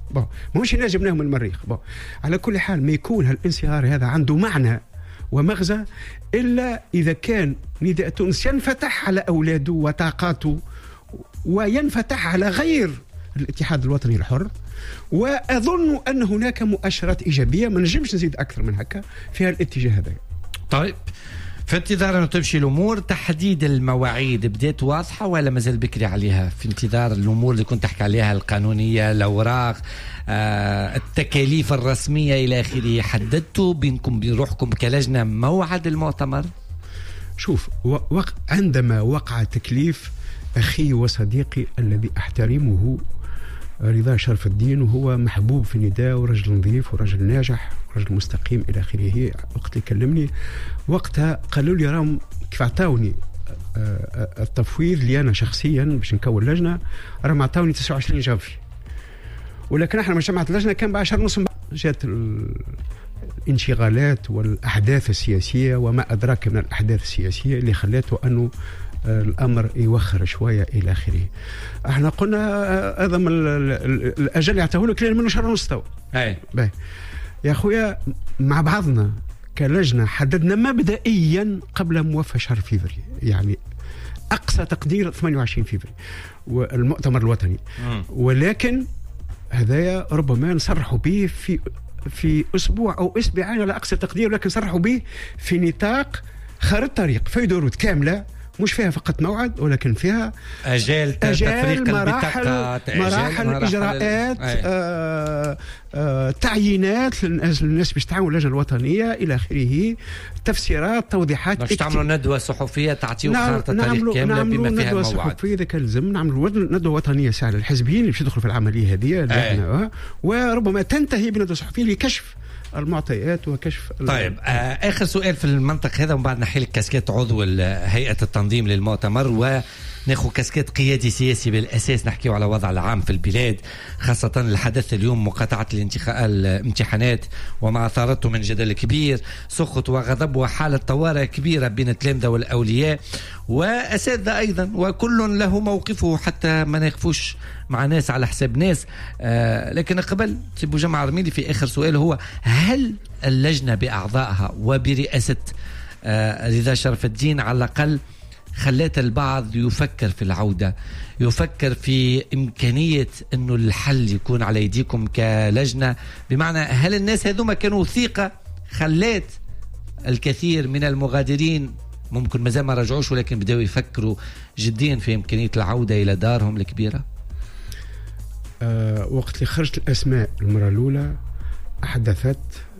ماهوش الناس جبناهم من المريخ. على كل حال ما يكون هالانصهار هذا عنده معنى ومغزى إلا إذا كان نداء تونس ينفتح على أولاده وطاقاته وينفتح على غير الاتحاد الوطني الحر. وأظن أن هناك مؤشرات إيجابية، ما نجمش نزيد أكثر من هكا في الاتجاه هذا. طيب في انتظار أنه تمشي الأمور، تحديد المواعيد بدأت واضحة ولا مازال بكري عليها؟ في انتظار الأمور اللي كنت تحكي عليها القانونية، الأوراق، التكاليف الرسمية إلى آخره، حددتوا بينكم بروحكم كلجنة موعد المؤتمر؟ شوف، عندما وقع تكليف أخي وصديقي الذي أحترمه رضا شرف الدين، وهو محبوب في النداء ورجل نظيف ورجل ناجح ورجل مستقيم إلى آخره، وقت اللي كلمني وقتها قالوا لي راهم كيف عطاوني التفويض لي أنا شخصيا باش نكون لجنة، راهم عطاوني 29 جافي، ولكن احنا مجموعة اللجنة كان بعشر نص جات الانشغالات والأحداث السياسية وما أدراك من الأحداث السياسية اللي خلاته أنه الأمر يوخر شوية إلى آخره. احنا قلنا هذا من الأجل يعطيه لك لين منه شهر ونص تو. يا أخويا مع بعضنا كلجنة حددنا مبدئيا قبل موافقة شهر فيفري، يعني أقصى تقدير 28 فيفري والمؤتمر الوطني، ولكن هذايا ربما نصرحوا به في أسبوع أو أسبوعين على أقصى تقدير، لكن صرحوا به في نطاق خارطة طريق في دروت كاملة، مش فيها فقط موعد ولكن فيها أجال مراحل إجراءات، تعيينات للناس باش تعاون اللجنة الوطنية إلى آخره، تفسيرات، توضيحات، باش تعملوا ندوة صحفية تعطيو خارطة طريق كاملة بما فيها الموعد. ندوة صحفية إذا كان لازم نعملوا ندوة وطنية ساعة للحزبيين اللي باش يدخلوا في العملية هذه، وربما تنتهي بندوة صحفية لكشف المعطيات وكشف. طيب آخر سؤال في المنطق هذا، ومن بعد نحيل كاسكيت عضو هيئة التنظيم للمؤتمر وناخذ كاسكيت قيادي سياسي بالأساس، نحكيه على وضع العام في البلاد، خاصة الحدث اليوم مقاطعة الامتحانات وما أثارته من جدل كبير، سخط وغضب وحالة طوارئ كبيرة بين التلامذة والأولياء وأساتذة أيضا، وكل له موقفه حتى ما نخفوش مع ناس على حساب ناس. لكن قبل سيبو جمع رميلي في آخر سؤال، هو هل اللجنة بأعضائها وبرئاسة رضا شرف الدين على الأقل خلات البعض يفكر في العودة، يفكر في إمكانية أنه الحل يكون على يديكم كلجنة؟ بمعنى هل الناس هذوما كانوا ثقة خلات الكثير من المغادرين ممكن مازال ما رجعوش ولكن بدأوا يفكروا جديا في إمكانية العودة إلى دارهم الكبيرة؟ وقت اللي خرجت الأسماء المرة الأولى أحدثت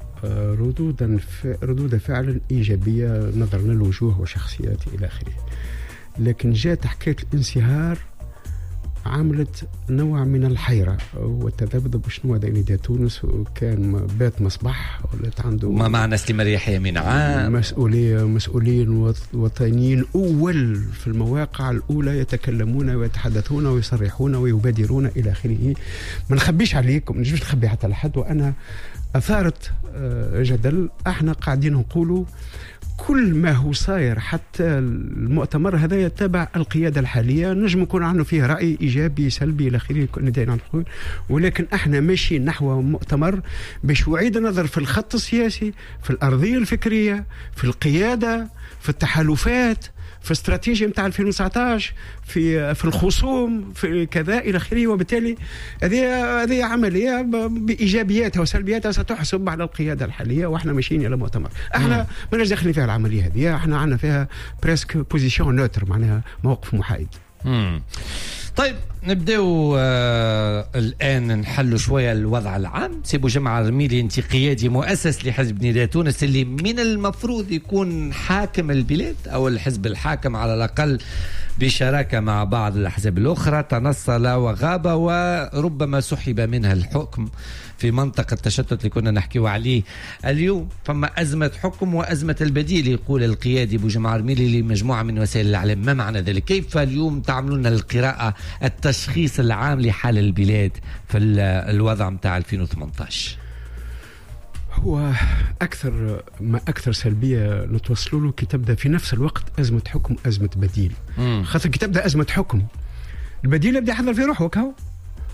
ردود فعل إيجابية نظرا للوجوه وشخصيات إلى آخره، لكن جاءت حكاية الانصهار عملت نوع من الحيرة والتذبذب. شنو هذا نداء تونس؟ وكان بات مصباح ولات عنده ما معنى سليمان رياحية من عام مسؤولين وطنيين أول في المواقع الأولى يتكلمون ويتحدثون ويصرحون ويبادرون إلى آخره. ما نخبيش عليكم، نجمش نخبي حتى لحد، وأنا أثارت جدل. احنا قاعدين نقولوا كل ما هو صاير حتى المؤتمر هذا يتبع القيادة الحالية، نجم يكون عنه فيه رأي إيجابي سلبي إلى آخره، ولكن احنا ماشيين نحو مؤتمر باش يعيد النظر في الخط السياسي، في الأرضية الفكرية، في القيادة، في التحالفات، في استراتيجية متاع 2019، في الخصوم، في كذا إلى آخره. وبالتالي هذه عملية بإيجابياتها وسلبياتها ستحسب على القيادة الحالية، وإحنا ماشيين إلى مؤتمر. إحنا ما نجي داخلين فيها العملية هذه، إحنا عندنا فيها بريسك بوزيشن نوتر، معناها موقف محايد. طيب نبداو الآن نحلوا شوية الوضع العام. سيبو جمع رميلي، انت قيادي مؤسس لحزب نداء تونس اللي من المفروض يكون حاكم البلاد أو الحزب الحاكم على الأقل بشراكة مع بعض الأحزاب الأخرى، تنصل وغاب وربما سحب منها الحكم في منطقة التشتت اللي كنا نحكيه عليه اليوم. فما أزمة حكم وأزمة البديل، يقول القيادي أبو جمع رميلي لمجموعة من وسائل الإعلام. ما معنى ذلك؟ كيف اليوم تعملون القراءة، التشخيص العام لحال البلاد في الوضع متاع 2018؟ هو أكثر سلبية نتوصلوا له كي تبدأ في نفس الوقت أزمة حكم أزمة بديل. خاطر كي تبدأ أزمة حكم، البديل يبدأ يحضر في روحه وكهو،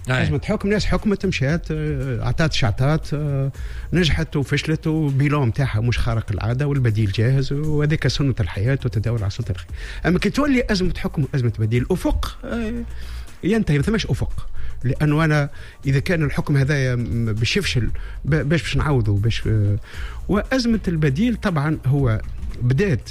أزمة حكم، ناس حكمت مشات عطات شعطات، نجحت وفشلت وبيلون تاعها مش خارق العادة والبديل جاهز، وهذيك سنة الحياة وتداول على سلطة الخير. أما كي تولي أزمة حكم وأزمة بديل، الأفق ينتهي، ما ثماش أفق. لأنه أنا إذا كان الحكم هذا باش يفشل باش نعوضه باش. وأزمة البديل طبعا هو بدات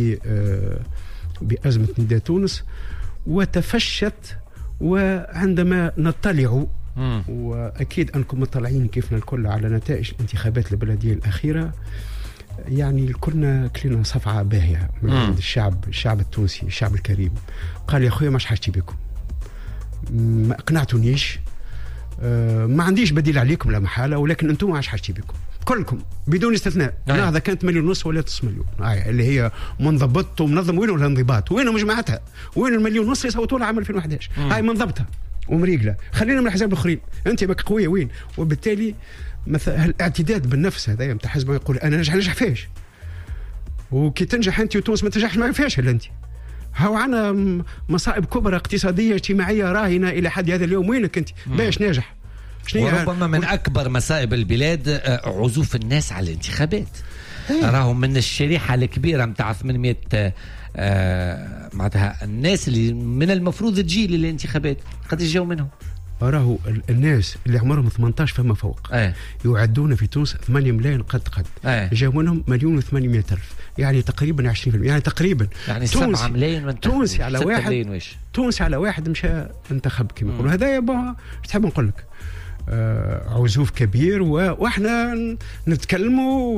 بأزمة نداء تونس وتفشت، وعندما نطلع وأكيد أنكم مطلعين كيفنا الكل على نتائج الانتخابات البلدية الأخيرة، يعني كلنا كلنا صفعة باهية من عند الشعب التونسي، الشعب الكريم. قال يا أخويا مش حاجتي بكم، ما اقنعتونيش، ما عنديش بديل عليكم لا محالة، ولكن أنتم عاش حاجتي بكم كلكم بدون استثناء. هذا كانت 1.5 مليون ولا 9 مليون اللي هي منضبط ومنظم. وين الانضباط؟ وين مجموعتها؟ وين 1.5 مليون اللي صوتوا لها عام 2011؟ هاي منضبطها ومريقله. خلينا من الأحزاب الآخرين، أنت بك قوية وين؟ وبالتالي مثلا الاعتداد بالنفس هذا يمتى حزب يقول أنا نجح فيش، وكي تنجح أنت وتونس ما تنجحش ما فيش إلا أنت. هاو عنا مصائب كبرى اقتصادية اجتماعية راهنة إلى حد هذا اليوم. وينك أنت باش ناجح؟ وربما من أكبر مصائب البلاد عزوف الناس على الانتخابات. راهم من الشريحة الكبيرة متاع 800 معناتها الناس اللي من المفروض تجي للانتخابات، قد يجوا منهم؟ راهو الناس اللي عمرهم 18 فما فوق يعدون في تونس 8 ملايين قد جاء منهم 1,800,000، يعني تقريبا 20%، يعني تقريبا يعني 7 ملايين تونسي على واحد، تونسي على واحد مشى انتخب كما يقولوا. هذا يابا ايش تحب نقول لك؟ عزوف كبير، واحنا نتكلموا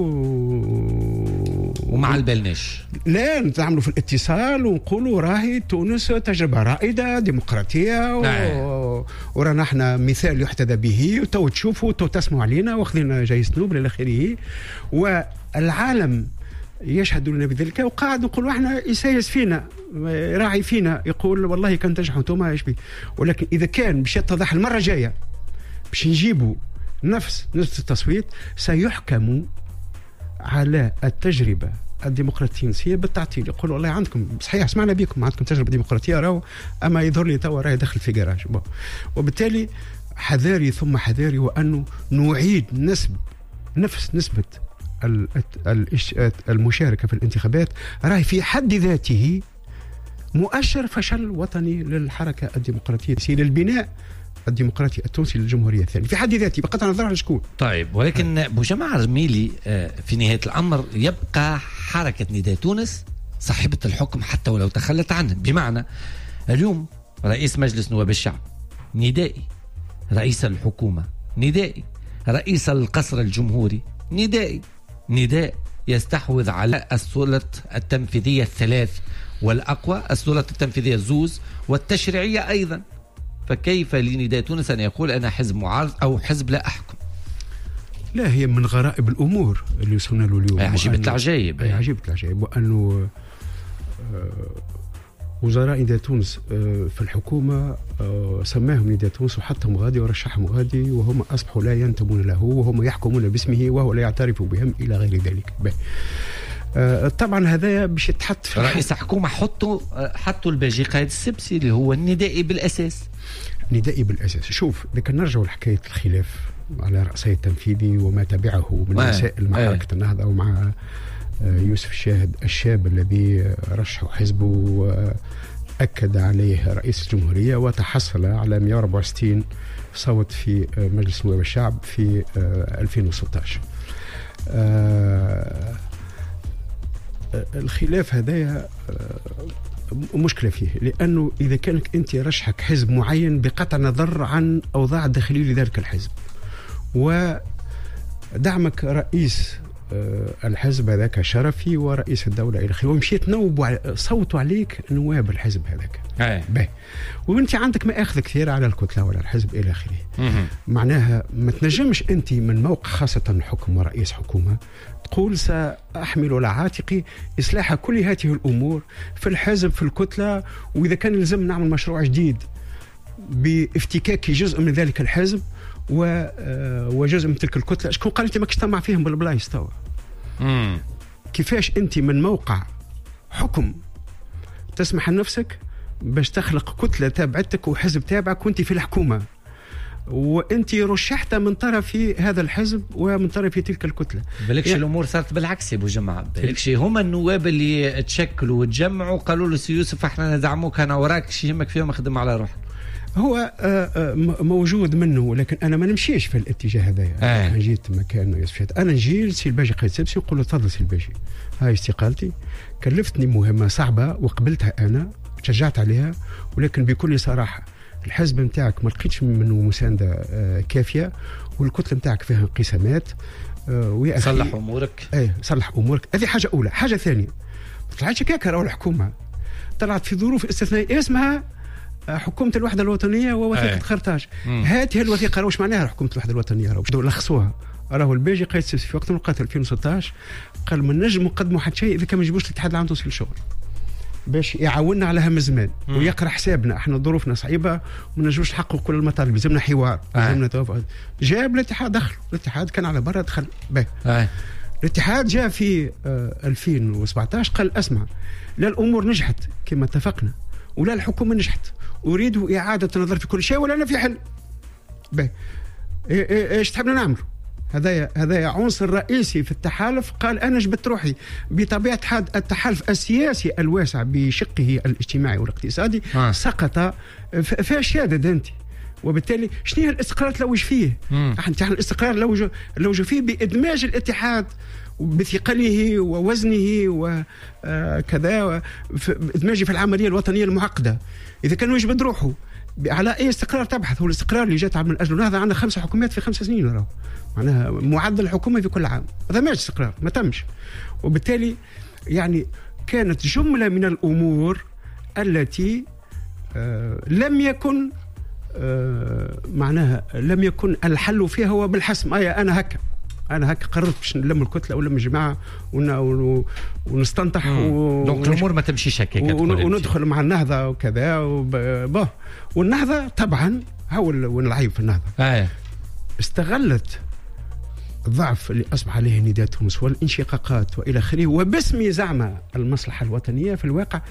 ومع البلنش لا نتعاملوا في الاتصال ونقولوا راهي تونس تجربة رائدة ديمقراطية ورانا احنا مثال يحتذى به، وتو تشوفوا تو تسمعوا علينا واخذين جائزة نوبل الى اخره، والعالم يشهد لنا بذلك. وقاعد نقول احنا يسايس فينا راعي فينا، يقول والله كان تنجحوا انتم ايش بي. ولكن اذا كان باش يتضح المرة الجاية باش نجيبوا نفس نسبة التصويت، سيحكم على التجربة الديمقراطية التونسية بالتعطيل. يقول والله عندكم صحيح سمعنا بكم عندكم تجربة ديمقراطية راهو، أما يظهر لي توا راهي دخل في جراج. وبالتالي حذاري ثم حذاري، وأنه نعيد نفس نسبة المشاركة في الانتخابات راهي في حد ذاته مؤشر فشل وطني للحركة الديمقراطية للبناء الديمقراطي التونسي للجمهورية الثانية في حد ذاته بقطع النظر على شكون. طيب ولكن بوجماعة رميلي في نهاية الأمر يبقى حركة نداء تونس صاحبة الحكم حتى ولو تخلت عنه. بمعنى اليوم رئيس مجلس نواب الشعب ندائي، رئيس الحكومة ندائي، رئيس القصر الجمهوري ندائي، نداء يستحوذ على السلطة التنفيذية الثلاث، والأقوى السلطة التنفيذية الزوز والتشريعية أيضا. فكيف لنداء تونس أن يقول أنا حزب معارض أو حزب لا أحكم؟ لا، هي من غرائب الأمور اللي وصلنا له اليوم. عجيبة العجائب، عجيبة العجائب، وأنه وزراء نداء تونس في الحكومة سماهم نداء تونس وحطهم غادي ورشحهم غادي، وهم أصبحوا لا ينتمون له وهم يحكمون باسمه وهو لا يعترف بهم إلى غير ذلك. طبعا هذا باش يتحط في رئيس حكومة حطوا الباجي قائد السبسي اللي هو الندائي بالأساس. ندائي بالأساس. شوف لكن نرجع لحكاية الخلاف على رأسي التنفيذي وما تبعه من مسائل مع حركة النهضة ومع يوسف الشاهد الشاب الذي رشح حزبه وأكد عليه رئيس الجمهورية وتحصل على 164 صوت في مجلس نواب الشعب في 2016. الخلاف هذا مشكلة فيه، لأنه إذا كانت أنت رشحك حزب معين بقطع نظر عن أوضاع الداخلية لذلك الحزب، ودعمك رئيس الحزب هذاك شرفي ورئيس الدولة إلى آخره، ومشيت نوبوا صوتوا عليك نواب الحزب هذاك، وانت عندك مآخذ كثير على الكتلة ولا الحزب إلى آخره. معناها ما تنجمش أنت من موقع خاصة الحكم ورئيس حكومة تقول سأحمل على عاتقي إصلاح كل هذه الأمور في الحزب في الكتلة، وإذا كان لازم نعمل مشروع جديد بافتكاك جزء من ذلك الحزب وجزء من تلك الكتلة. شكون قال أنت ما تجتمع فيهم بالبلايص توا؟ كيفاش أنت من موقع حكم تسمح لنفسك باش تخلق كتلة تابعتك وحزب تابعك وأنت في الحكومة؟ وانت رشحت من طرف هذا الحزب ومن طرف تلك الكتله. بالكش يعني الامور صارت بالعكس يا ابو جماعه، بالكش هما النواب اللي تشكلوا وتجمعوا قالوا له سي يوسف احنا ندعموك انا وراك، شي يهمك فيهم خدم على روحك. هو موجود منه، ولكن انا ما نمشيش في الاتجاه هذايا. انا جيت مكان يوسف، انا نجي سي الباجي قايد سبسي نقول له تفضل سي الباجي، هاي استقالتي، كلفتني مهمه صعبه وقبلتها انا، تشجعت عليها، ولكن بكل صراحه الحزب نتاعك ما لقيتش منه مسانده كافيه، والكتله نتاعك فيها انقسامات. صلح امورك. صلح امورك، هذه حاجه اولى. حاجه ثانيه، ما طلعتش كاكا راهو الحكومه طلعت في ظروف استثنائيه اسمها حكومه الوحده الوطنيه ووثيقه خرطاج. هذه الوثيقه واش معناها حكومه الوحده الوطنيه؟ راهو لخصوها، راهو الباجي قايد سبسي في وقت من الوقت 2016 قال ما نجم نقدموا حتى شيء اذا كان ما يجيبوش الاتحاد العام توصل الشغل باش يعاوننا على هم الزمان ويقرا حسابنا. احنا ظروفنا صعيبه وما نجموش نحققوا كل المطالب، لازمنا حوار، لازمنا توافق. جاب الاتحاد، دخل الاتحاد، كان على برا، دخل الاتحاد جاء في 2017 قال اسمع، لا الامور نجحت كما اتفقنا ولا الحكومه نجحت، اريد اعاده النظر في كل شيء ولا انا في حل. ايش تحبنا نعملوا؟ هذا عنصر رئيسي في التحالف. قال أنا جبت روحي بطبيعة حال التحالف السياسي الواسع بشقه الاجتماعي والاقتصادي سقط في أشياء أنت، وبالتالي شنو هي الاستقرار تلوج فيه؟ احنا الاستقرار لوج فيه بإدماج الاتحاد بثقله ووزنه وكذا، إدماجه في العملية الوطنية المعقدة. إذا كان يجبد روحه على أي استقرار تبحث، هو الاستقرار اللي جات من أجله. هذا عندنا 5 حكومات في 5 سنين، راهو معناها معدل الحكومة في كل عام، هذا ما استقرار، ما تمش. وبالتالي يعني كانت جملة من الأمور التي لم يكن معناها لم يكن الحل فيها هو بالحسم. أنا هكا قررت باش نلم الكتلة ولم الجماعة ونستنطح دونك الأمور ما تمشيش هكاك وندخل مع النهضة وكذا والنهضة طبعا هو وين العيب في النهضة استغلت الضعف اللي أصبح عليه نداء تونس والانشقاقات وإلى آخره، وباسم زعم المصلحة الوطنية في الواقع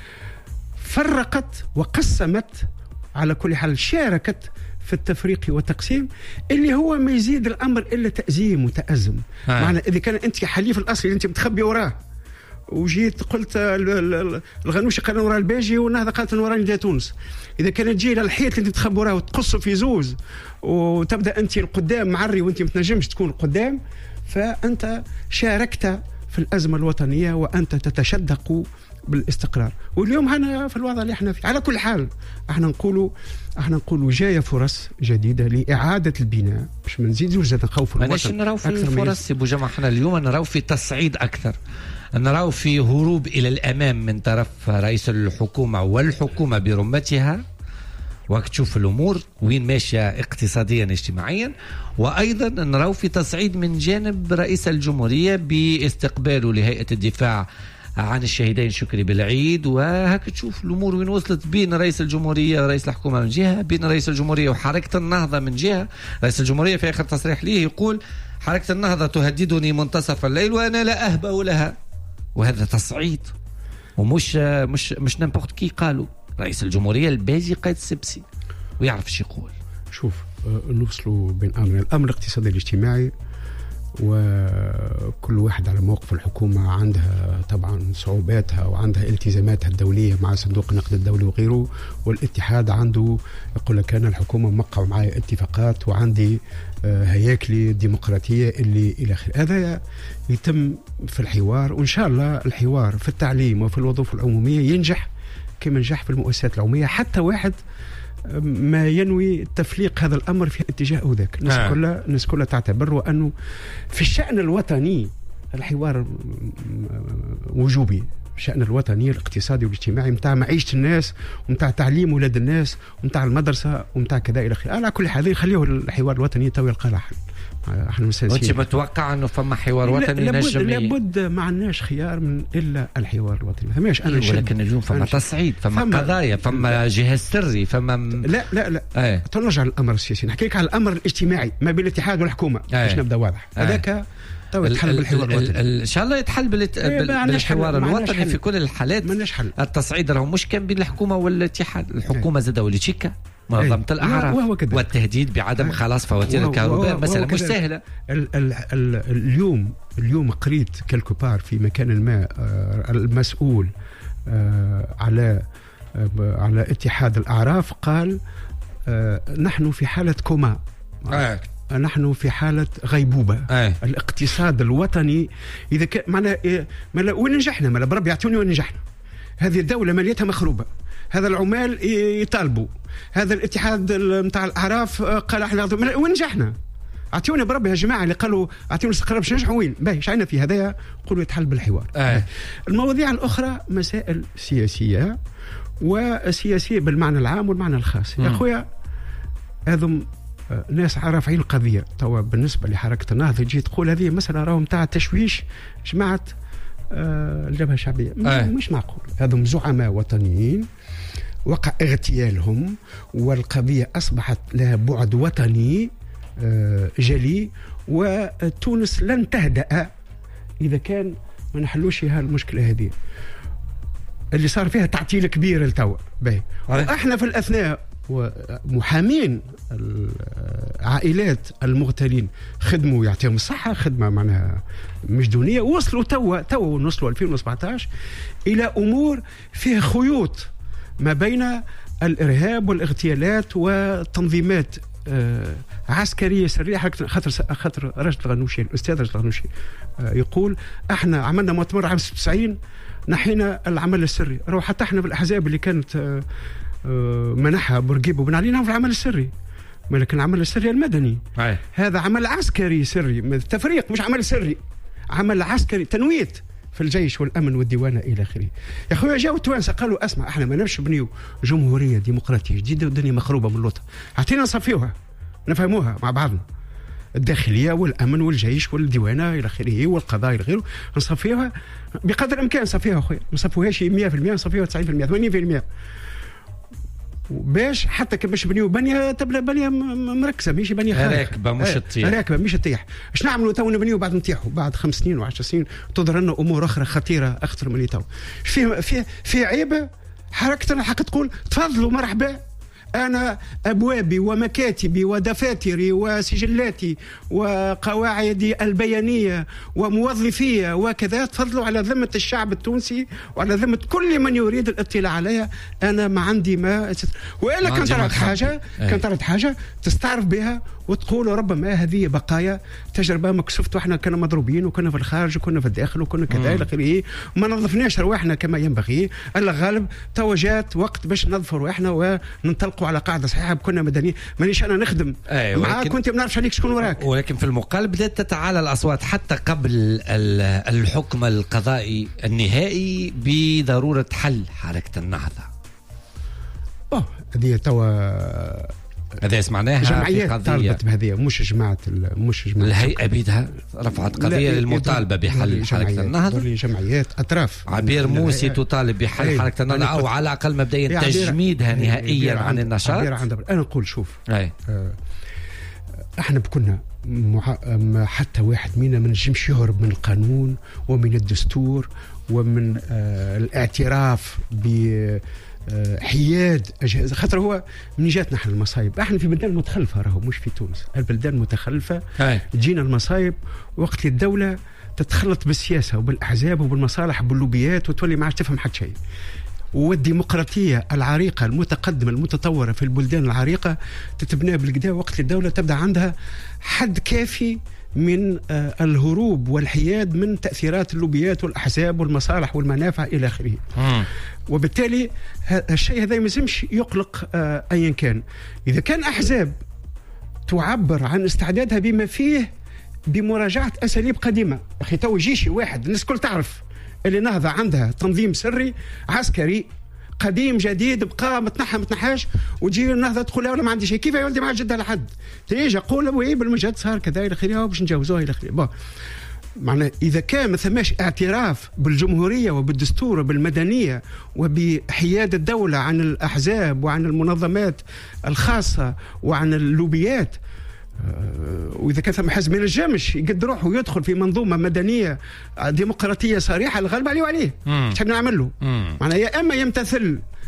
فرقت وقسمت، على كل حال شاركت في التفريق والتقسيم اللي هو ما يزيد الأمر إلا تأزيم وتأزم. معنى إذا كان أنت حليف الأصلي اللي أنت متخبي وراه وجيت قلت الغنوشي قال ورا الباجي والنهضة قالت ورا نداء تونس، إذا كانت تجي للحيط اللي تتخبي وراه وتقص في زوز وتبدأ أنت القدام معري وأنت متنجمش تكون القدام، فأنت شاركت في الأزمة الوطنية وأنت تتشدق بالاستقرار. واليوم هنا في الوضع اللي احنا فيه. على كل حال احنا نقولوا جايه فرص جديده لاعاده البناء باش ما نزيدوش زاد نخوفوا الوطن. ماناش نراو في الفرص يا ابو جماعه، احنا اليوم نراو في تصعيد اكثر، نراو في هروب الى الامام من طرف رئيس الحكومه والحكومه برمتها، وقت تشوف الامور وين ماشيه اقتصاديا اجتماعيا، وايضا نراو في تصعيد من جانب رئيس الجمهوريه باستقباله لهيئه الدفاع عن الشهيدين شكري بالعيد. وهك تشوف الامور وين وصلت بين رئيس الجمهوريه ورئيس الحكومه من جهه، بين رئيس الجمهوريه وحركه النهضه من جهه. رئيس الجمهوريه في اخر تصريح ليه يقول حركه النهضه تهددني منتصف الليل وانا لا اهبأ لها، وهذا تصعيد ومش مش نمبورت كي. قالوا رئيس الجمهوريه الباجي قايد السبسي ويعرف ايش يقول. شوف نوصلوا بين امرين، الامر الاقتصادي الاجتماعي وكل واحد على موقف. الحكومة عندها طبعا صعوباتها وعندها التزاماتها الدولية مع صندوق النقد الدولي وغيره، والاتحاد عنده يقول لك أنا الحكومة موقع معي اتفاقات وعندي هياكلي الديمقراطية اللي إلى آخره. هذا يتم في الحوار، وإن شاء الله الحوار في التعليم وفي الوظائف العمومية ينجح كما نجح في المؤسسات العمومية، حتى واحد ما ينوي تفليق هذا الأمر في اتجاه ذاك. الناس كلها تعتبر وأنه في الشأن الوطني الحوار وجوبي، الشأن الوطني الاقتصادي والاجتماعي متاع معيشة الناس ومتاع تعليم ولاد الناس ومتاع المدرسة ومتاع كذا إلى آخره. على كل حال يخليه الحوار الوطني تو يلقى له حل. احنا وانت متوقع انه فما حوار وطني لابد ما عندناش خيار من الا الحوار الوطني. فماش انا ولكن اليوم فما تصعيد، فما قضايا، فما جهاز سري، فما لا تنرجع للامر السياسي، نحكي لك على الامر الاجتماعي ما بين الاتحاد والحكومه باش نبدا واضح. هذاك تو يتحل بالحوار الوطني ان شاء الله، يتحل بالحوار الوطني في كل الحالات. ماناش حل. التصعيد راهو مش كان بين الحكومه والاتحاد، الحكومه زاده ولي تشيكا منظمة الأعراف والتهديد بعدم خلاص فواتير الكهرباء مسألة مش سهلة. اليوم قريت كلكو بار في مكان ما المسؤول على اتحاد الأعراف قال نحن في حالة كوما، نحن في حالة غيبوبة. الاقتصاد الوطني إذا كان معنا وين نجحنا؟ ما بربي يعطوني وين نجحنا. هذه الدولة ماليتها مخروبة، هذا العمال يطالبوا، هذا الاتحاد متاع الأعراف قال احنا وين نجحنا؟ اعطيونا بربي يا جماعه اللي قالوا اعطيونا استقرار باش ننجحوا وين؟ باهي شعنا في هذايا قولوا يتحل بالحوار. المواضيع الاخرى مسائل سياسيه وسياسيه بالمعنى العام والمعنى الخاص. يا اخويا هذم ناس رافعين القضيه توا بالنسبه لحركه النهضه، تجي تقول هذه مساله راهو نتاع تشويش جماعه الجبهه الشعبيه. مش معقول. هذم زعماء وطنيين وقع اغتيالهم والقضيه اصبحت لها بعد وطني جلي، وتونس لن تهدأ إذا كان ما نحلوش هالمشكلة هذه اللي صار فيها تعطيل كبير لتوا. وإحنا في الأثناء ومحامين عائلات المغتالين خدموا يعطيهم الصحة، خدمة معناها مش دونية، وصلوا توا نوصلوا 2017 إلى أمور فيها خيوط ما بين الإرهاب والاغتيالات وتنظيمات عسكريه سريه. خاطر راشد الغنوشي الاستاذ راشد الغنوشي يقول احنا عملنا مؤتمر عام 96 نحينا العمل السري. روح حتى احنا بالاحزاب اللي كانت منحها بورقيبه وبن علينا في العمل السري، ولكن العمل السري المدني هذا عمل عسكري سري، تفريق مش عمل سري، عمل عسكري تنويت في الجيش والامن والديوانه الى اخره. يا اخويا جاوا التوانسه قالوا اسمع احنا ما نمشي بنيو جمهوريه ديمقراطيه جديده والدنيا مخروبه من اللوطه، اعطينا نصفيوها نفهموها مع بعضنا، الداخليه والامن والجيش والديوانه الى اخره والقضاء الى غيره، نصفيوها بقدر الامكان. نصفيوها اخويا، ما نصفوهاش 100%، نصفيوها 90% 80%، باش حتى باش بنيو بنيه تبدا بنيه مركزه ماشي بنيه راكبه مش تطيح. راكبه مش تطيح. اش نعملوا تو نبنيو بعد نطيحوا بعد 5 سنين و10 سنين تظهر لنا امور اخرى خطيره اخطر من اللي تو. في عيبه حركتنا حق تقول تفضلوا مرحبا، أنا أبوابي ومكاتبي ودفاتري وسجلاتي وقواعدي البيانية وموظفية وكذا تفضلوا على ذمة الشعب التونسي وعلى ذمة كل من يريد الاطلاع عليها. أنا ما عندي ما وإلا كانت رأت حاجة تستعرف بها وتقول ربما هذه بقايا تجربة مكسوفة، وإحنا كنا مضروبين وكنا في الخارج وكنا في الداخل وكنا كذا إلى آخره، وما نظفناش رواحنا كما ينبغي. إلا غالب توجات وقت باش نظفوا رواحنا وننطلقوا على قاعدة صحيحة. كنا مدنيين، مانيش أنا نخدم معاك كنت ما نعرفش عليك شكون وراك. ولكن في المقابل بدأت تتعالى الأصوات حتى قبل الحكم القضائي النهائي بضرورة حل حركة النهضة. هذه توا هذا سمعناها جمعيات طالبت بهذه، مش جماعة الهيئة بيدها رفعت قضية للمطالبة بحل حركة النهضة. جمعيات أطراف عبير موسي تطالب بحل حركة النهضة أو على الأقل مبدئيا تجميدها نهائيا عن النشاط. أنا نقول شوف احنا كنا حتى واحد منا ما نجمش يهرب من القانون ومن الدستور ومن الاعتراف حياد أجهزة، خاطر هو من جاتنا احنا المصايب. احنا في بلدان متخلفة راهو مش في تونس، البلدان متخلفة تجينا المصايب وقت الدولة تتخلط بالسياسة وبالأحزاب وبالمصالح وباللوبيات وتولي ما عادش تفهم حتى شيء. والديمقراطية العريقة المتقدمة المتطورة في البلدان العريقة تتبنى بالكدا، وقت الدولة تبدأ عندها حد كافي من الهروب والحياد من تأثيرات اللوبيات والأحزاب والمصالح والمنافع إلى آخره. وبالتالي الشيء هذا يمزمش يقلق أيا كان. إذا كان أحزاب تعبر عن استعدادها بما فيه بمراجعة أساليب قديمة، أخي تو جيشي واحد الناس كل تعرف اللي نهضة عندها تنظيم سري عسكري قديم جديد بقى متنحاش، وتجي النهضة تقول لا ما عندي شيء. كيف يا ولدي ما جدها لحد تيجي اقول وي بالمجد صار كذا الى اخره باش نجاوزوها الى اخره. معنى اذا كان ما ثماش اعتراف بالجمهوريه وبالدستور وبالمدنيه وبحياد الدوله عن الاحزاب وعن المنظمات الخاصه وعن اللوبيات، واذا كان ثم حزب ما ينجمش يقد روحه ويدخل في منظومه مدنيه ديمقراطيه صريحه، الغالب عليه وعليه. شنو نعمل له؟ معناها يا اما يمتثل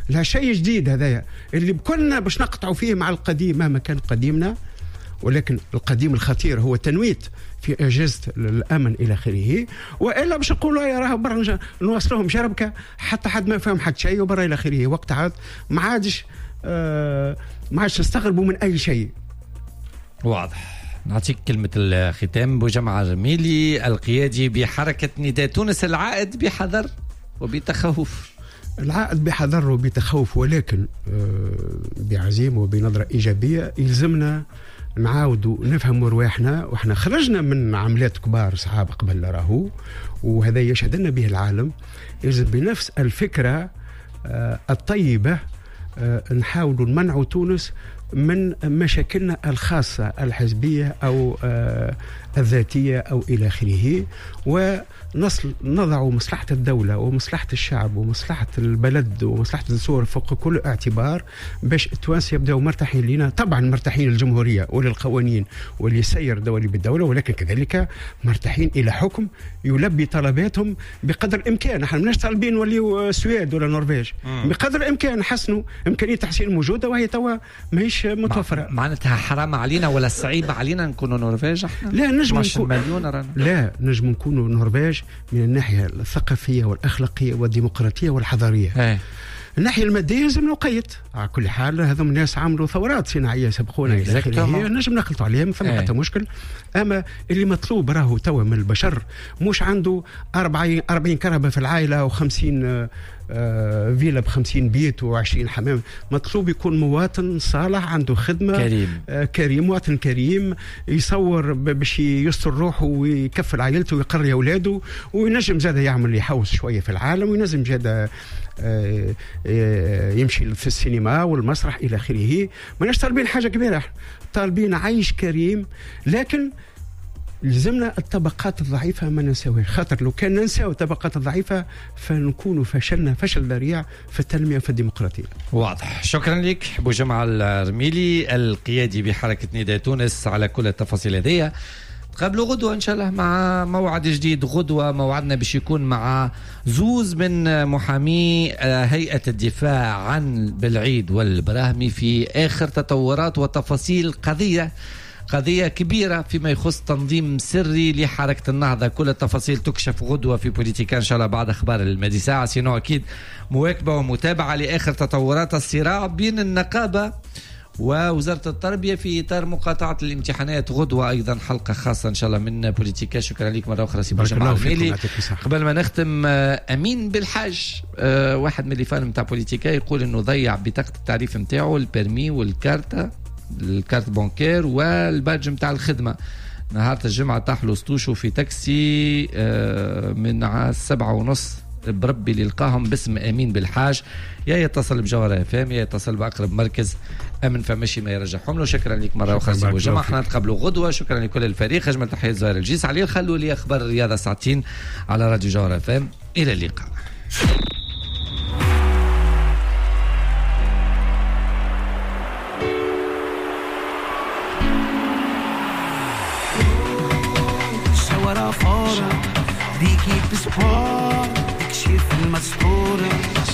لا شيء جديد هذايا اللي كنا باش نقطعوا فيه مع القديم مهما كان قديمنا، ولكن القديم الخطير هو تنويت في اجهزه الامن الى اخره، والا باش نقولوا يا راه برا نوصلهم شربكه حتى حد ما فهم حد شيء وبرا الى اخره. وقت عاد ما عادش نستغربوا من اي شيء. واضح. نعطيك كلمة الختام بوجمع رميلي القيادي بحركة نداء تونس، العائد بحذر وبتخوف. العائد بحذر وبتخوف، ولكن بعزيمة وبنظرة إيجابية. يلزمنا نعاودوا نفهموا رواحنا، وإحنا خرجنا من عملات كبار صعاب قبل راهو، وهذا يشهد لنا به العالم. يلزم بنفس الفكرة الطيبة نحاولوا نمنعوا تونس من مشاكلنا الخاصة الحزبية أو الذاتية أو إلى آخره، ونضع مصلحة الدولة ومصلحة الشعب ومصلحة البلد ومصلحة الدستور فوق كل اعتبار، باش التوانسة يبدأوا مرتاحين لنا. طبعا مرتاحين للجمهورية وللقوانين وليسير دولي بالدولة، ولكن كذلك مرتاحين إلى حكم يلبي طلباتهم بقدر الإمكان. نحن مش طالبين نوليو السويد ولا النرويج، بقدر الإمكان نحسنوا إمكانية تحسين موجودة وهي توا ماهيش متوفرة. معناتها حرام علينا ولا صعيب علينا نكونوا نرويج احنا؟ لا نجم نجم نكونوا نرويج من الناحية الثقافية والأخلاقية والديمقراطية والحضارية. الناحية المادية لازم نقيد. على كل حال هذم الناس عملوا ثورات صناعية سبقونا إلى آخره، نجم نخلطوا عليهم ثم حتى مشكل. أما اللي مطلوب راهو توا من البشر مش عنده 40 كهرباء في العائلة و50 فيلا ب50 بيت و20 حمام. مطلوب يكون مواطن صالح عنده خدمة كريم مواطن كريم يصور باش يستر روحه ويكفل عائلته ويقري أولاده، وينجم زاده يعمل يحوس شوية في العالم، وينجم زاده يمشي في السينما والمسرح إلى آخره. ما طالبين حاجة كبيرة، طالبين عيش كريم، لكن لزمنا الطبقات الضعيفة ما ننساوها، خاطر لو كان ننساو الطبقات الضعيفة فنكون فشلنا فشل ذريع في التنمية وفي الديمقراطية. واضح. شكرا لك بوجمع الرميلي القيادي بحركة نداء تونس على كل التفاصيل هذه. قبل غدوة إن شاء الله مع موعد جديد. غدوة موعدنا باش يكون مع زوز من محامي هيئة الدفاع عن بالعيد والبراهمي في آخر تطورات وتفاصيل قضية كبيرة فيما يخص تنظيم سري لحركة النهضة. كل التفاصيل تكشف غدوة في بوليتيكا إن شاء الله بعد أخبار المادي ساعة. سينو أكيد مواكبة ومتابعة لآخر تطورات الصراع بين النقابة ووزارة التربية في إطار مقاطعة الامتحانات. غدوة أيضا حلقة خاصة إن شاء الله من بوليتيكا. شكرا لك مرة أخرى سي بوجمع الرميلي. قبل ما نختم أمين بالحاج واحد من اللي فان متاع بوليتيكا يقول إنه ضيع بطاقة التعريف متاعه البرمي والكارت بانكير والباج متاع الخدمة. نهار الجمعة طاح له سطوشو في تاكسي من 7:30 بربي اللي لقاهم باسم أمين بالحاج. يا يتصل بجوهرة FM يا يتصل بأقرب مركز أمن فمشي ما يرجعهم له. شكرا لك مرة أخرى سي بوجمع. احنا نتقابلوا غدوة. شكرا لكل الفريق. أجمل تحية زهير الجيس علي خلوا لي أخبار الرياضة ساعتين على راديو جوهرة FM. إلى اللقاء. فورة ديكي بسبور تكشف المسطورة